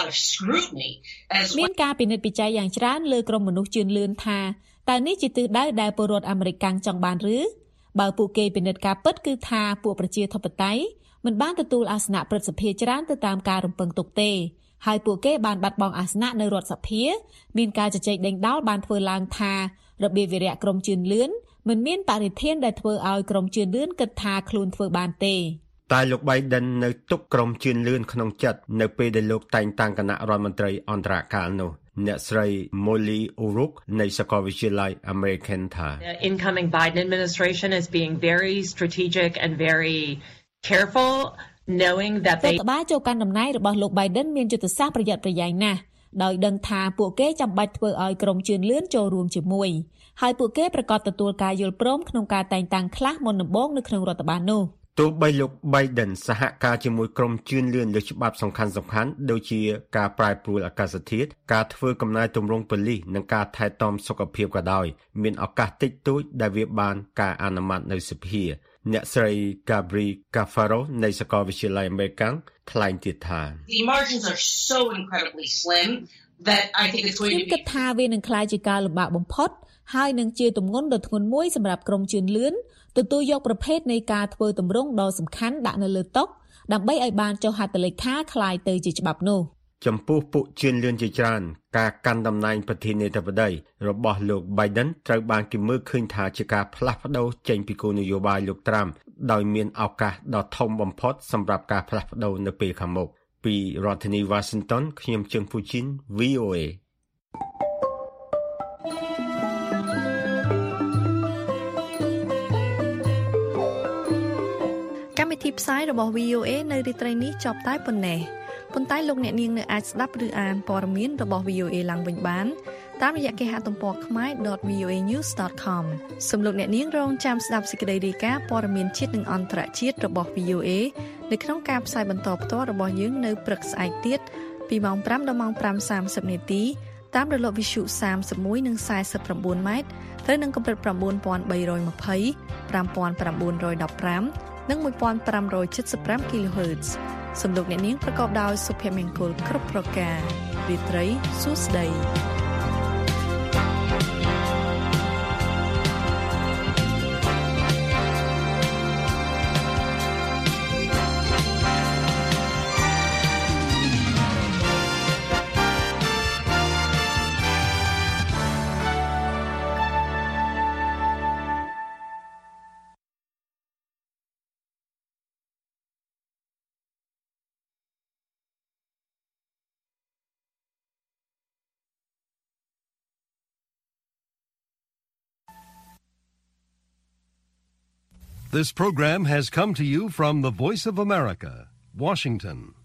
មានការពិនិត្យពិច័យយ៉ាងច្រើនលើក្រុមមនុស្សជឿនលឿនថាតើនេះជាទិសដៅដែលពលរដ្ឋអាមេរិកកាំងចង់បានឬបើពួកគេពិនិត្យការពិតគឺថាពួកប្រជាធិបតេយ្យមិនបានទទួលអាសនៈព្រឹទ្ធសភាច្រើនទៅតាមការរំពឹងទុកទេហើយពួកគេបានបាត់បង់អាសនៈនៅរដ្ឋសភាមានការជជែកដេញដោលបានធ្វើឡើងថារបៀបវារៈក្រុមជឿនលឿនមិនមានបរិធានដែលធ្វើឲ្យក្រុមជឿនលឿនគិតថាខ្លួនធ្វើបានទេតែលោក Biden នៅទុកក្រុមជឿនលឿនក្នុងចិត្តនៅពេលដែលលោកតែងតាំងគណៈរដ្ឋមន្ត្រីអន្តរកាលនោះអ្នកស្រី Molly O'Rourke នៃសាកលវិទ្យាល័យ American ថា The incoming Biden administration is being very strategic and very careful knowing that they រដ្ឋបាលចូលកាន់តំណែងរបស់លោក Biden មានយុទ្ធសាស្ត្រប្រយ័ត្នប្រយែងណាស់ដោយដឹងថាពួកគេចាំបាច់ធ្វើឲ្យក្រុមជឿនលឿនចូលរួមជាមួយហើយពួកគេប្រកាសទទួលការយល់ព្រមក្នុងការតែងតាំងខ្លះមុនដំបូងនៅក្នុងរដ្ឋបាលនោះទោះបីលោក Biden សហការជាមួយក្រុមជឿនលឿនលើច្បាប់សំខាន់ៗដូចជាការប្រែប្រួលអាកាសធាតុការធ្វើកំណែទម្រង់ប៉ូលីសនិងការថែទាំសុខភាពក៏ដោយមានឱកាសតិចតួចដែលវាបានការអនុម័តនៅសភាអ្នកស្រី Gabri Cafaro នៃសាកលវិទ្យាល័យ American ថ្លែងទៀតថា The margins are so incredibly slim that I think it's going to be គិតថាវានឹងក្លាយជាការលំបាកបំផុតហើយនឹងជាទម្ងន់ដ៏ធ្ងន់មួយសម្រាប់ក្រុមជឿនលឿនទទួលយកប្រភេទនៃការធ្វើទម្រង់ដ៏សំខាន់ដាក់នៅលើតុដើម្បីឲ្យបានចុះហត្ថលេខាคล้ายទៅជាច្បាប់នោះចំពោះពួកជឿនលឿនជាច្រើនការកាន់តំណែងប្រធានាធិបតីរបស់លោក Biden ត្រូវបានគេមើលឃើញថាជាការផ្លាស់ប្ដូរចេញពីគោលនយោបាយលោក Trump ដោយមានឱកាសដ៏ធំបំផុតសម្រាប់ការផ្លាស់ប្ដូរនៅពេលខាងមុខពីរដ្ឋធានី Washington ខ្ញុំជើងពូជីន V O A កម្មវិធីផ្សាយរបស់ V O A នៅរាត្រីនេះចប់តែប៉ុណ្ណេះប៉ុន្តែលោកអ្នកនាងនៅអាចស្ដាប់ឬអានព័ត៌មានរបស់ V O A ឡើងវិញបានតាមរយៈគេហទំព័រ khmae dot v o a news dot com សូមលោកអ្នកនាងរងចាំស្ដាប់សេចក្តីរាយការណ៍ព័ត៌មានជាតិនិងអន្តរជាតិរបស់ V O A នៅក្នុងការផ្សាយបន្តផ្ទាល់របស់យើងនៅព្រឹកស្អែកទៀតពីម៉ោងfiveដល់ម៉ោងfiveសាមសិបនាទីតាមរលកវិទ្យុthirty-oneនិងforty-nineម៉ែត្រត្រូវនឹងកម្រិតnine thousand three hundred twenty, five thousand nine hundred fifteenនិងfifteen seventy-five គីឡូហឺតซ์សំឡេងអ្នកនាងប្រកបដោយសុភមង្គលគ្រប់ប្រការរាត្រីសួស្តី This program has come to you from the Voice of America, Washington.